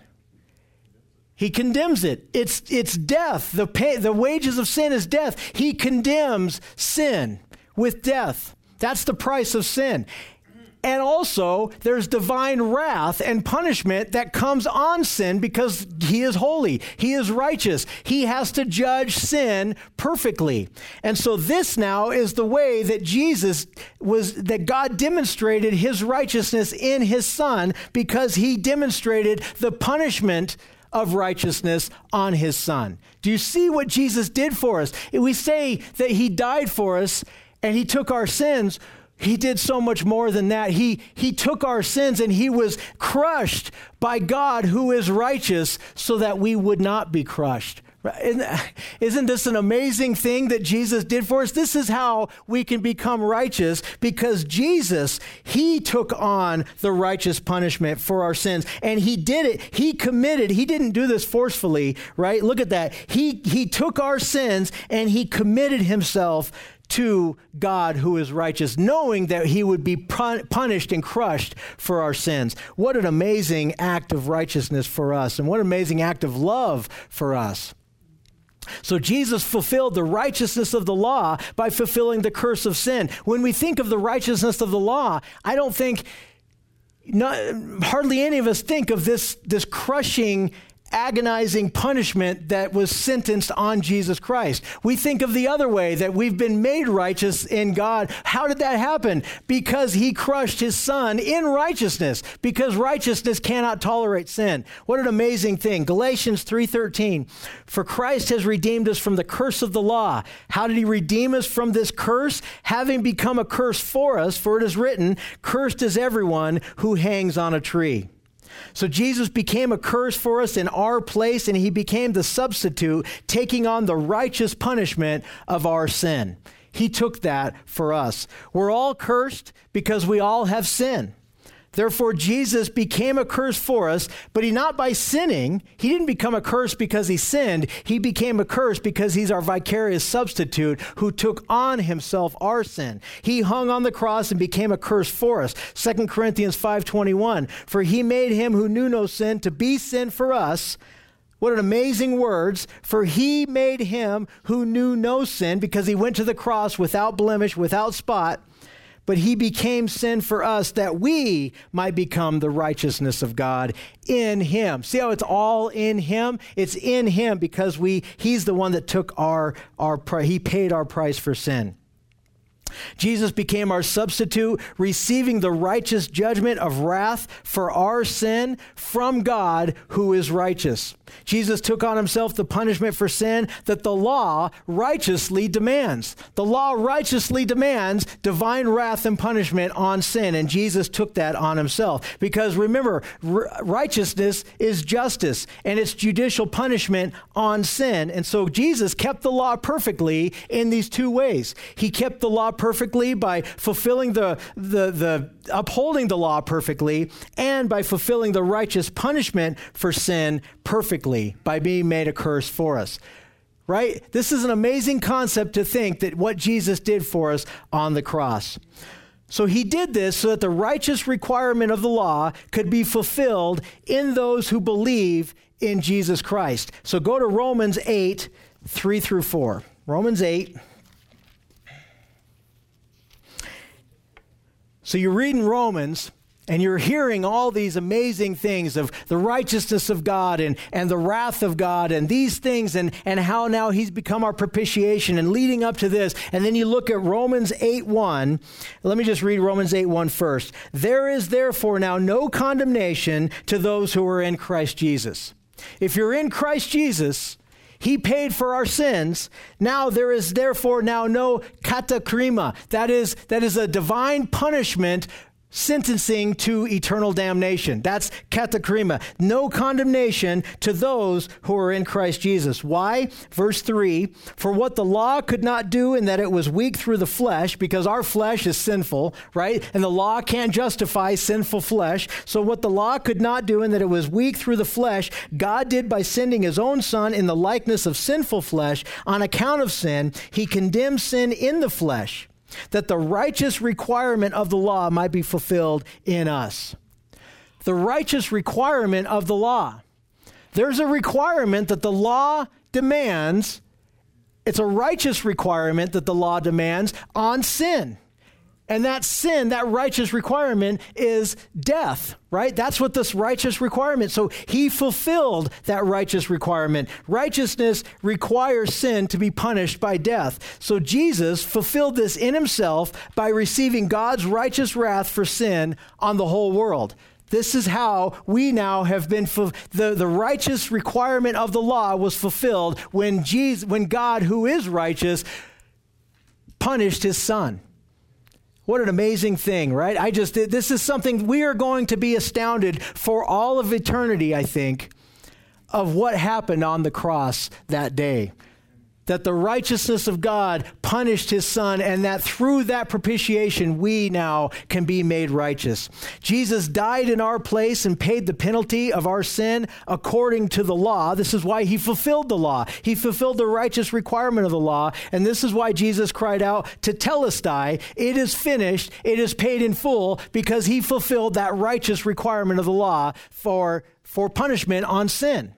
He condemns it. It's, it's death. The pay, the wages of sin is death. He condemns sin with death. That's the price of sin. And also, there's divine wrath and punishment that comes on sin because he is holy. He is righteous. He has to judge sin perfectly. And so this now is the way that Jesus was, that God demonstrated his righteousness in his son, because he demonstrated the punishment of righteousness on his son. Do you see what Jesus did for us? We say that he died for us and he took our sins. He did so much more than that. He, he took our sins and he was crushed by God who is righteous so that we would not be crushed. Isn't this an amazing thing that Jesus did for us? This is how we can become righteous, because Jesus, he took on the righteous punishment for our sins, and he did it. He committed. He didn't do this forcefully, right? Look at that. He, he took our sins and he committed himself to God who is righteous, knowing that he would be pun- punished and crushed for our sins. What an amazing act of righteousness for us, and what an amazing act of love for us. So Jesus fulfilled the righteousness of the law by fulfilling the curse of sin. When we think of the righteousness of the law, I don't think, not, hardly any of us think of this, this crushing, agonizing punishment that was sentenced on Jesus Christ. We think of the other way, that we've been made righteous in God. How did that happen? Because he crushed his son in righteousness, because righteousness cannot tolerate sin. What an amazing thing. Galatians three thirteen, for Christ has redeemed us from the curse of the law. How did he redeem us from this curse? Having become a curse for us, for it is written, cursed is everyone who hangs on a tree. So Jesus became a curse for us in our place, and he became the substitute, taking on the righteous punishment of our sin. He took that for us. We're all cursed because we all have sin. Therefore, Jesus became a curse for us, but he not by sinning. He didn't become a curse because he sinned. He became a curse because he's our vicarious substitute who took on himself our sin. He hung on the cross and became a curse for us. Second Corinthians five twenty-one, for he made him who knew no sin to be sin for us. What an amazing words. For he made him who knew no sin, because he went to the cross without blemish, without spot. But he became sin for us, that we might become the righteousness of God in him. See how it's all in him? It's in him because we he's the one that took our, our he paid our price for sin. Jesus became our substitute, receiving the righteous judgment of wrath for our sin from God, who is righteous. Jesus took on himself the punishment for sin that the law righteously demands. The law righteously demands divine wrath and punishment on sin, and Jesus took that on himself. Because remember, r- righteousness is justice, and it's judicial punishment on sin. And so Jesus kept the law perfectly in these two ways. He kept the law perfectly by fulfilling the, the, the upholding the law perfectly, and by fulfilling the righteous punishment for sin perfectly, by being made a curse for us. Right? This is an amazing concept to think that what Jesus did for us on the cross. So he did this so that the righteous requirement of the law could be fulfilled in those who believe in Jesus Christ. So go to Romans eight, three through four. Romans eight. So you're reading Romans, and you're hearing all these amazing things of the righteousness of God and, and the wrath of God and these things, and, and how now he's become our propitiation and leading up to this. And then you look at Romans eight one. Let me just read Romans eight one first. There is therefore now no condemnation to those who are in Christ Jesus. If you're in Christ Jesus, he paid for our sins. Now there is therefore now no katakrima. That is, that is a divine punishment sentencing to eternal damnation. That's katakrima. No condemnation to those who are in Christ Jesus. Why? Verse three, for what the law could not do in that it was weak through the flesh, because our flesh is sinful, right? And the law can't justify sinful flesh. So what the law could not do in that it was weak through the flesh, God did by sending his own son in the likeness of sinful flesh. On account of sin, he condemned sin in the flesh, that the righteous requirement of the law might be fulfilled in us. The righteous requirement of the law. There's a requirement that the law demands. It's a righteous requirement that the law demands on sin. And that sin, that righteous requirement is death, right? That's what this righteous requirement. So he fulfilled that righteous requirement. Righteousness requires sin to be punished by death. So Jesus fulfilled this in himself by receiving God's righteous wrath for sin on the whole world. This is how we now have been, fu- the, the righteous requirement of the law was fulfilled when Jesus, when God, who is righteous, punished his son. What an amazing thing, right? I just, this is something we are going to be astounded for all of eternity, I think, of what happened on the cross that day. That the righteousness of God punished his son, and that through that propitiation, we now can be made righteous. Jesus died in our place and paid the penalty of our sin according to the law. This is why he fulfilled the law. He fulfilled the righteous requirement of the law, and this is why Jesus cried out to Telestai, it is finished, it is paid in full, because he fulfilled that righteous requirement of the law for, for punishment on sin.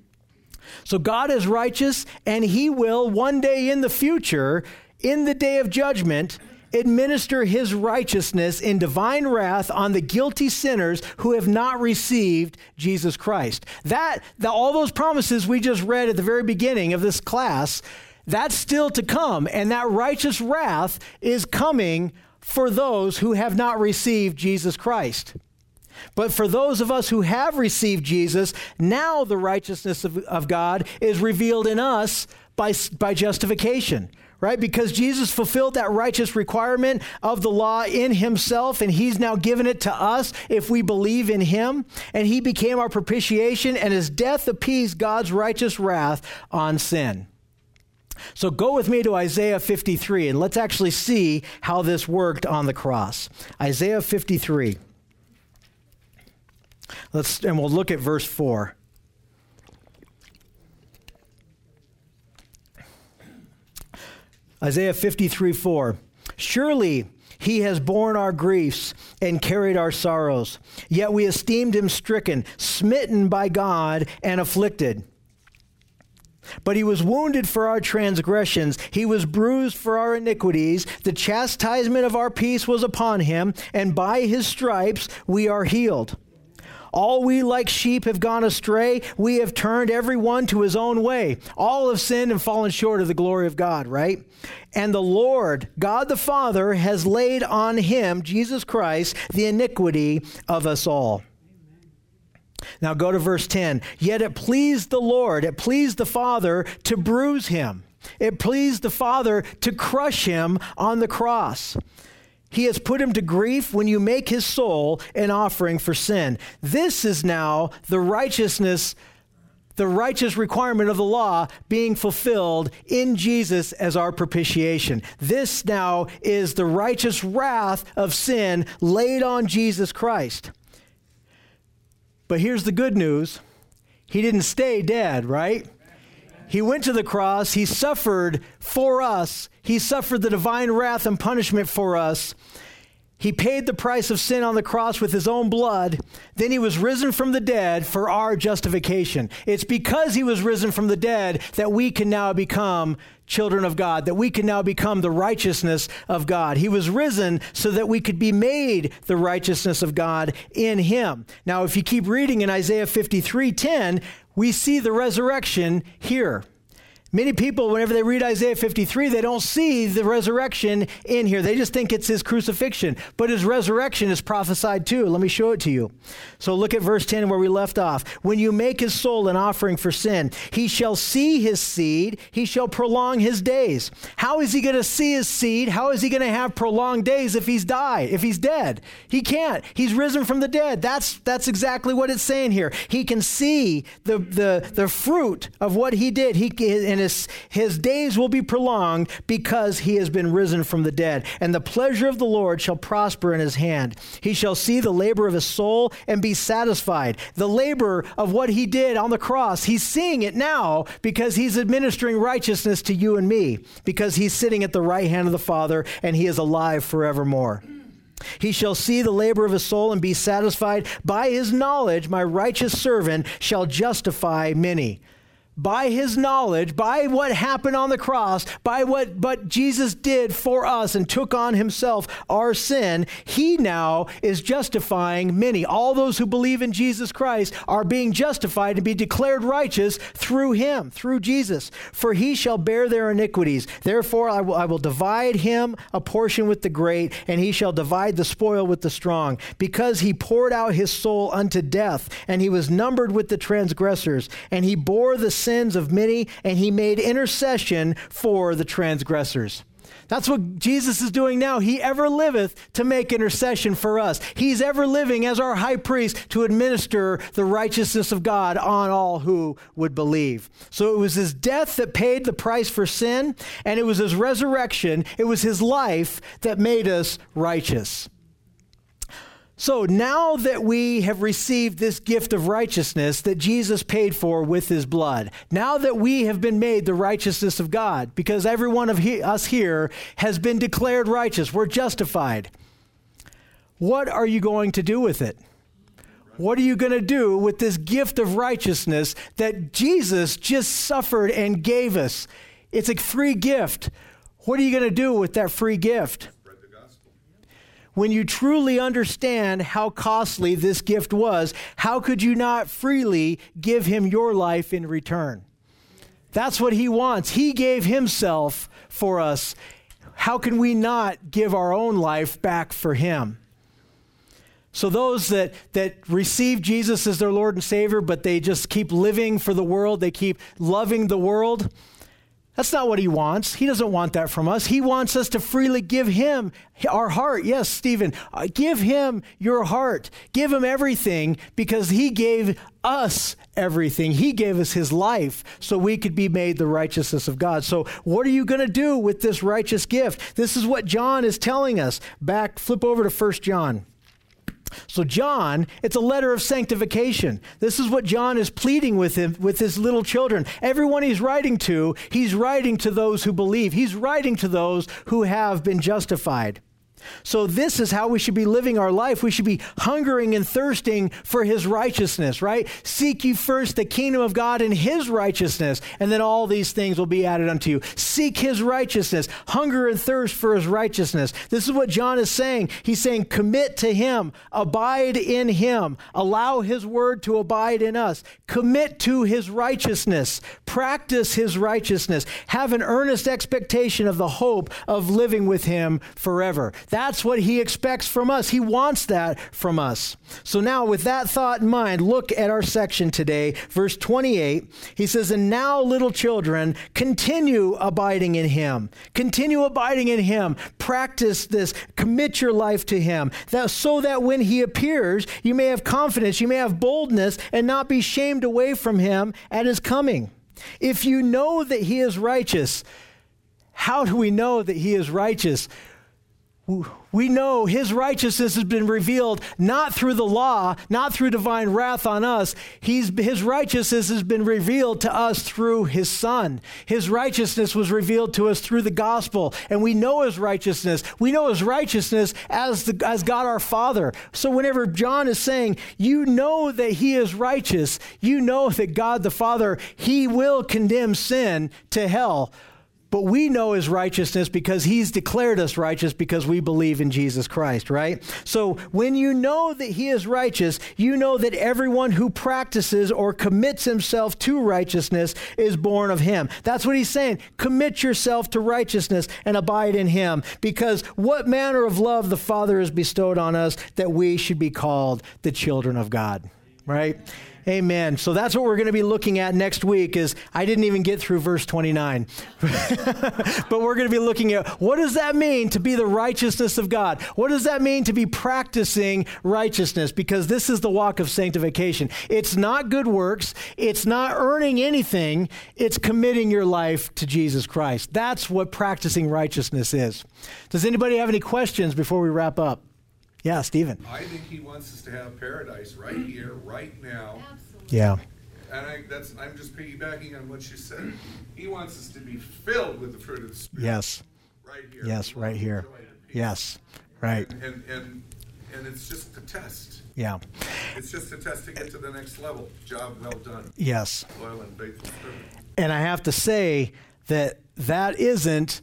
So God is righteous, and he will one day in the future, in the day of judgment, administer his righteousness in divine wrath on the guilty sinners who have not received Jesus Christ. That, the, all those promises we just read at the very beginning of this class, that's still to come, and that righteous wrath is coming for those who have not received Jesus Christ. But for those of us who have received Jesus, now the righteousness of, of God is revealed in us by, by justification, right? Because Jesus fulfilled that righteous requirement of the law in himself, and he's now given it to us if we believe in him. And he became our propitiation, and his death appeased God's righteous wrath on sin. So go with me to Isaiah fifty-three, and let's actually see how this worked on the cross. Isaiah fifty-three. Let's, and we'll look at verse four. Isaiah fifty-three, four. Surely he has borne our griefs and carried our sorrows, yet we esteemed him stricken, smitten by God, and afflicted. But he was wounded for our transgressions. He was bruised for our iniquities. The chastisement of our peace was upon him, and by his stripes we are healed. All we like sheep have gone astray. We have turned every one to his own way. All have sinned and fallen short of the glory of God, right? And the Lord, God the Father, has laid on him, Jesus Christ, the iniquity of us all. Now go to verse ten. Yet it pleased the Lord, it pleased the Father to bruise him. It pleased the Father to crush him on the cross. He has put him to grief when you make his soul an offering for sin. This is now the righteousness, the righteous requirement of the law being fulfilled in Jesus as our propitiation. This now is the righteous wrath of sin laid on Jesus Christ. But here's the good news. He didn't stay dead, right? He went to the cross. He suffered for us. He suffered the divine wrath and punishment for us. He paid the price of sin on the cross with his own blood. Then he was risen from the dead for our justification. It's because he was risen from the dead that we can now become children of God, that we can now become the righteousness of God. He was risen so that we could be made the righteousness of God in him. Now, if you keep reading in Isaiah fifty-three ten, we see the resurrection here. Many people, whenever they read Isaiah fifty-three, they don't see the resurrection in here. They just think it's his crucifixion. But his resurrection is prophesied too. Let me show it to you. So look at verse ten where we left off. When you make his soul an offering for sin, he shall see his seed. He shall prolong his days. How is he going to see his seed? How is he going to have prolonged days if he's died, if he's dead? He can't. He's risen from the dead. That's that's exactly what it's saying here. He can see the the, the fruit of what he did. He and his, his days will be prolonged because he has been risen from the dead. And the pleasure of the Lord shall prosper in his hand. He shall see the labor of his soul and be satisfied. The labor of what he did on the cross, he's seeing it now because he's administering righteousness to you and me, because he's sitting at the right hand of the Father and he is alive forevermore. He shall see the labor of his soul and be satisfied. By his knowledge, my righteous servant shall justify many. By his knowledge, by what happened on the cross, by what, what Jesus did for us and took on himself our sin, he now is justifying many. All those who believe in Jesus Christ are being justified and be declared righteous through him, through Jesus. For he shall bear their iniquities. Therefore, I will, I will divide him a portion with the great, and he shall divide the spoil with the strong. Because he poured out his soul unto death, and he was numbered with the transgressors, and he bore the sins of many, and he made intercession for the transgressors. That's what Jesus is doing now. He ever liveth to make intercession for us. He's ever living as our high priest to administer the righteousness of God on all who would believe. So it was his death that paid the price for sin, and it was his resurrection, it was his life that made us righteous. So now that we have received this gift of righteousness that Jesus paid for with his blood, now that we have been made the righteousness of God, because every one of he, us here has been declared righteous, we're justified, what are you going to do with it? What are you going to do with this gift of righteousness that Jesus just suffered and gave us? It's a free gift. What are you going to do with that free gift? When you truly understand how costly this gift was, how could you not freely give him your life in return? That's what he wants. He gave himself for us. How can we not give our own life back for him? So those that, that receive Jesus as their Lord and Savior, but they just keep living for the world, they keep loving the world, that's not what he wants. He doesn't want that from us. He wants us to freely give him our heart. Yes, Stephen, uh, give him your heart. Give him everything because he gave us everything. He gave us his life so we could be made the righteousness of God. So what are you going to do with this righteous gift? This is what John is telling us. Back, flip over to First John. So John, it's a letter of sanctification. This is what John is pleading with him, with his little children. Everyone he's writing to, he's writing to those who believe. He's writing to those who have been justified. So this is how we should be living our life. We should be hungering and thirsting for his righteousness, right? Seek ye first the kingdom of God and his righteousness, and then all these things will be added unto you. Seek his righteousness. Hunger and thirst for his righteousness. This is what John is saying. He's saying, commit to him. Abide in him. Allow his word to abide in us. Commit to his righteousness. Practice his righteousness. Have an earnest expectation of the hope of living with him forever. That's what he expects from us. He wants that from us. So now with that thought in mind, look at our section today, verse twenty-eight. He says, and now, little children, continue abiding in him. Continue abiding in him. Practice this. Commit your life to him, that, so that when he appears, you may have confidence, you may have boldness, and not be shamed away from him at his coming. If you know that he is righteous, how do we know that he is righteous? We know his righteousness has been revealed not through the law, not through divine wrath on us. He's, his righteousness has been revealed to us through his Son. His righteousness was revealed to us through the gospel, and we know his righteousness. We know his righteousness as, the, as God our Father. So whenever John is saying, you know that he is righteous, you know that God the Father, he will condemn sin to hell. But we know his righteousness because he's declared us righteous because we believe in Jesus Christ, right? So when you know that he is righteous, you know that everyone who practices or commits himself to righteousness is born of him. That's what he's saying. Commit yourself to righteousness and abide in him, because what manner of love the Father has bestowed on us that we should be called the children of God, right? Amen. So that's what we're going to be looking at next week. Is I didn't even get through verse twenty-nine. But we're going to be looking at what does that mean to be the righteousness of God? What does that mean to be practicing righteousness? Because this is the walk of sanctification. It's not good works. It's not earning anything. It's committing your life to Jesus Christ. That's what practicing righteousness is. Does anybody have any questions before we wrap up? Yeah, Stephen. I think he wants us to have paradise right here, right now. Absolutely. Yeah. And I, that's, I'm just piggybacking on what you said. He wants us to be filled with the fruit of the Spirit. Yes. Right here. Yes, right here. Joy and peace. Yes, right. And, and, and, and it's just a test. Yeah. It's just a test to get to the next level. Job well done. Yes. Loyal and faithful servant. And I have to say that that isn't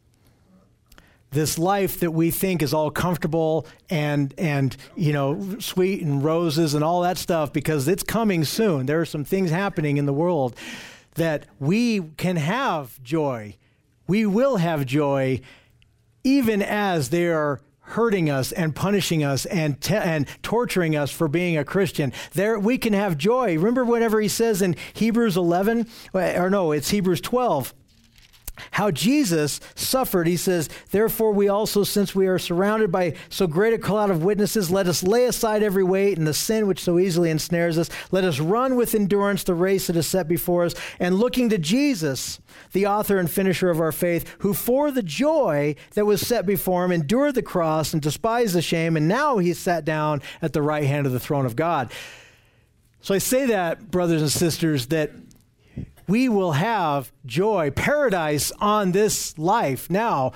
this life that we think is all comfortable and, and you know, sweet and roses and all that stuff, because it's coming soon. There are some things happening in the world that we can have joy. We will have joy even as they are hurting us and punishing us and te- and torturing us for being a Christian. There we can have joy. Remember whenever he says in Hebrews eleven, or no, it's Hebrews twelve, how Jesus suffered. He says, therefore we also, since we are surrounded by so great a cloud of witnesses, let us lay aside every weight and the sin which so easily ensnares us. Let us run with endurance the race that is set before us, and looking to Jesus, the author and finisher of our faith, who for the joy that was set before him endured the cross and despised the shame, and now he sat down at the right hand of the throne of God. So I say that, brothers and sisters, that we will have joy, paradise on this life now.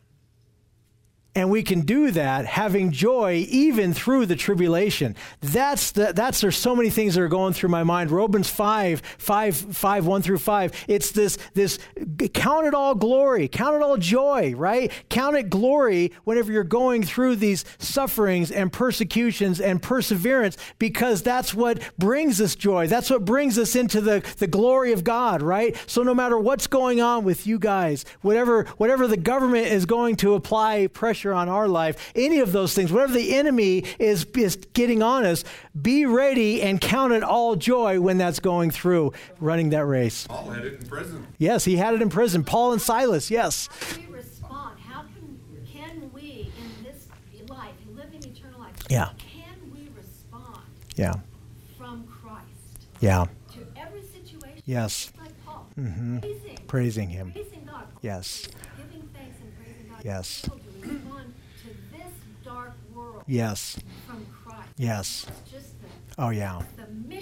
And we can do that having joy even through the tribulation. That's the, that's there's so many things that are going through my mind. Romans five, five, five, one through five. It's this, this count it all glory, count it all joy, right? Count it glory whenever you're going through these sufferings and persecutions and perseverance, because that's what brings us joy. That's what brings us into the, the glory of God, right? So no matter what's going on with you guys, whatever, whatever the government is going to apply pressure on our life, any of those things, whatever the enemy is, is getting on us, be ready and count it all joy when that's going through, running that race. Paul had it in prison. Yes, he had it in prison. Paul and Silas, yes. How do we respond? How can, can we, in this life, living eternal life, Yeah. can we respond Yeah. from Christ Yeah. to every situation? Yes. Like Paul, Mm-hmm. praising, Praising him. praising God, Yes. giving thanks and praising God. Yes. To respond to this dark world Yes. from Christ. Yes. It's just the, Oh, yeah. the mission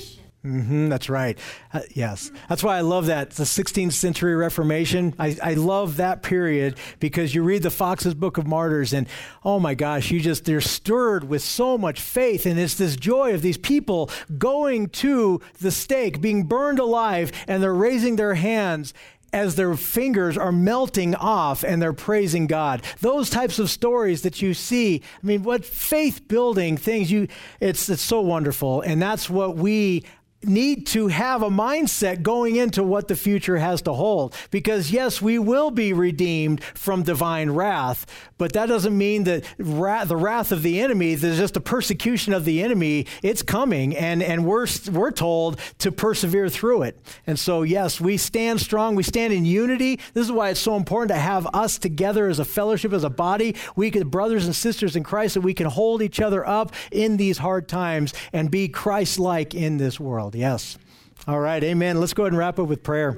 Mm-hmm, that's right. Uh, yes. That's why I love that. The sixteenth century Reformation. I, I love that period because you read the Fox's Book of Martyrs and, oh my gosh, you just, they're stirred with so much faith. And it's this joy of these people going to the stake, being burned alive, and they're raising their hands as their fingers are melting off and they're praising God. Those types of stories that you see, I mean, what faith-building things, you, it's, it's so wonderful. And that's what we need to have a mindset going into what the future has to hold. Because yes, we will be redeemed from divine wrath, but that doesn't mean that wrath, the wrath of the enemy, there's just a persecution of the enemy. It's coming, and, and we're, we're told to persevere through it. And so yes, we stand strong. We stand in unity. This is why it's so important to have us together as a fellowship, as a body. We can, brothers and sisters in Christ, that we can hold each other up in these hard times and be Christ-like in this world. Yes. All right. Amen. Let's go ahead and wrap up with prayer.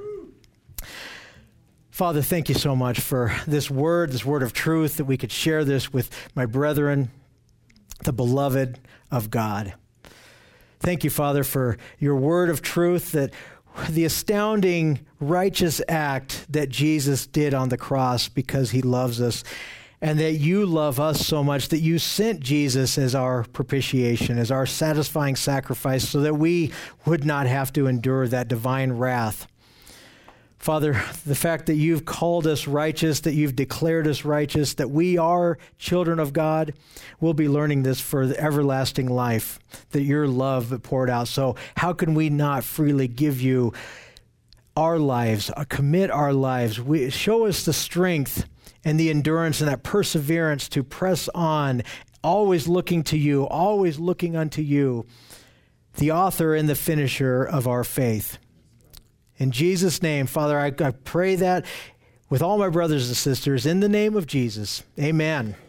Father, thank you so much for this word, this word of truth, that we could share this with my brethren, the beloved of God. Thank you, Father, for your word of truth, that the astounding righteous act that Jesus did on the cross because he loves us, and that you love us so much that you sent Jesus as our propitiation, as our satisfying sacrifice, so that we would not have to endure that divine wrath. Father, the fact that you've called us righteous, that you've declared us righteous, that we are children of God, we'll be learning this for the everlasting life, that your love poured out. So how can we not freely give you our lives, uh, commit our lives? We, show us the strength and the endurance and that perseverance to press on, always looking to you, always looking unto you, the author and the finisher of our faith. In Jesus' name, Father, I, I pray that with all my brothers and sisters, in the name of Jesus. Amen.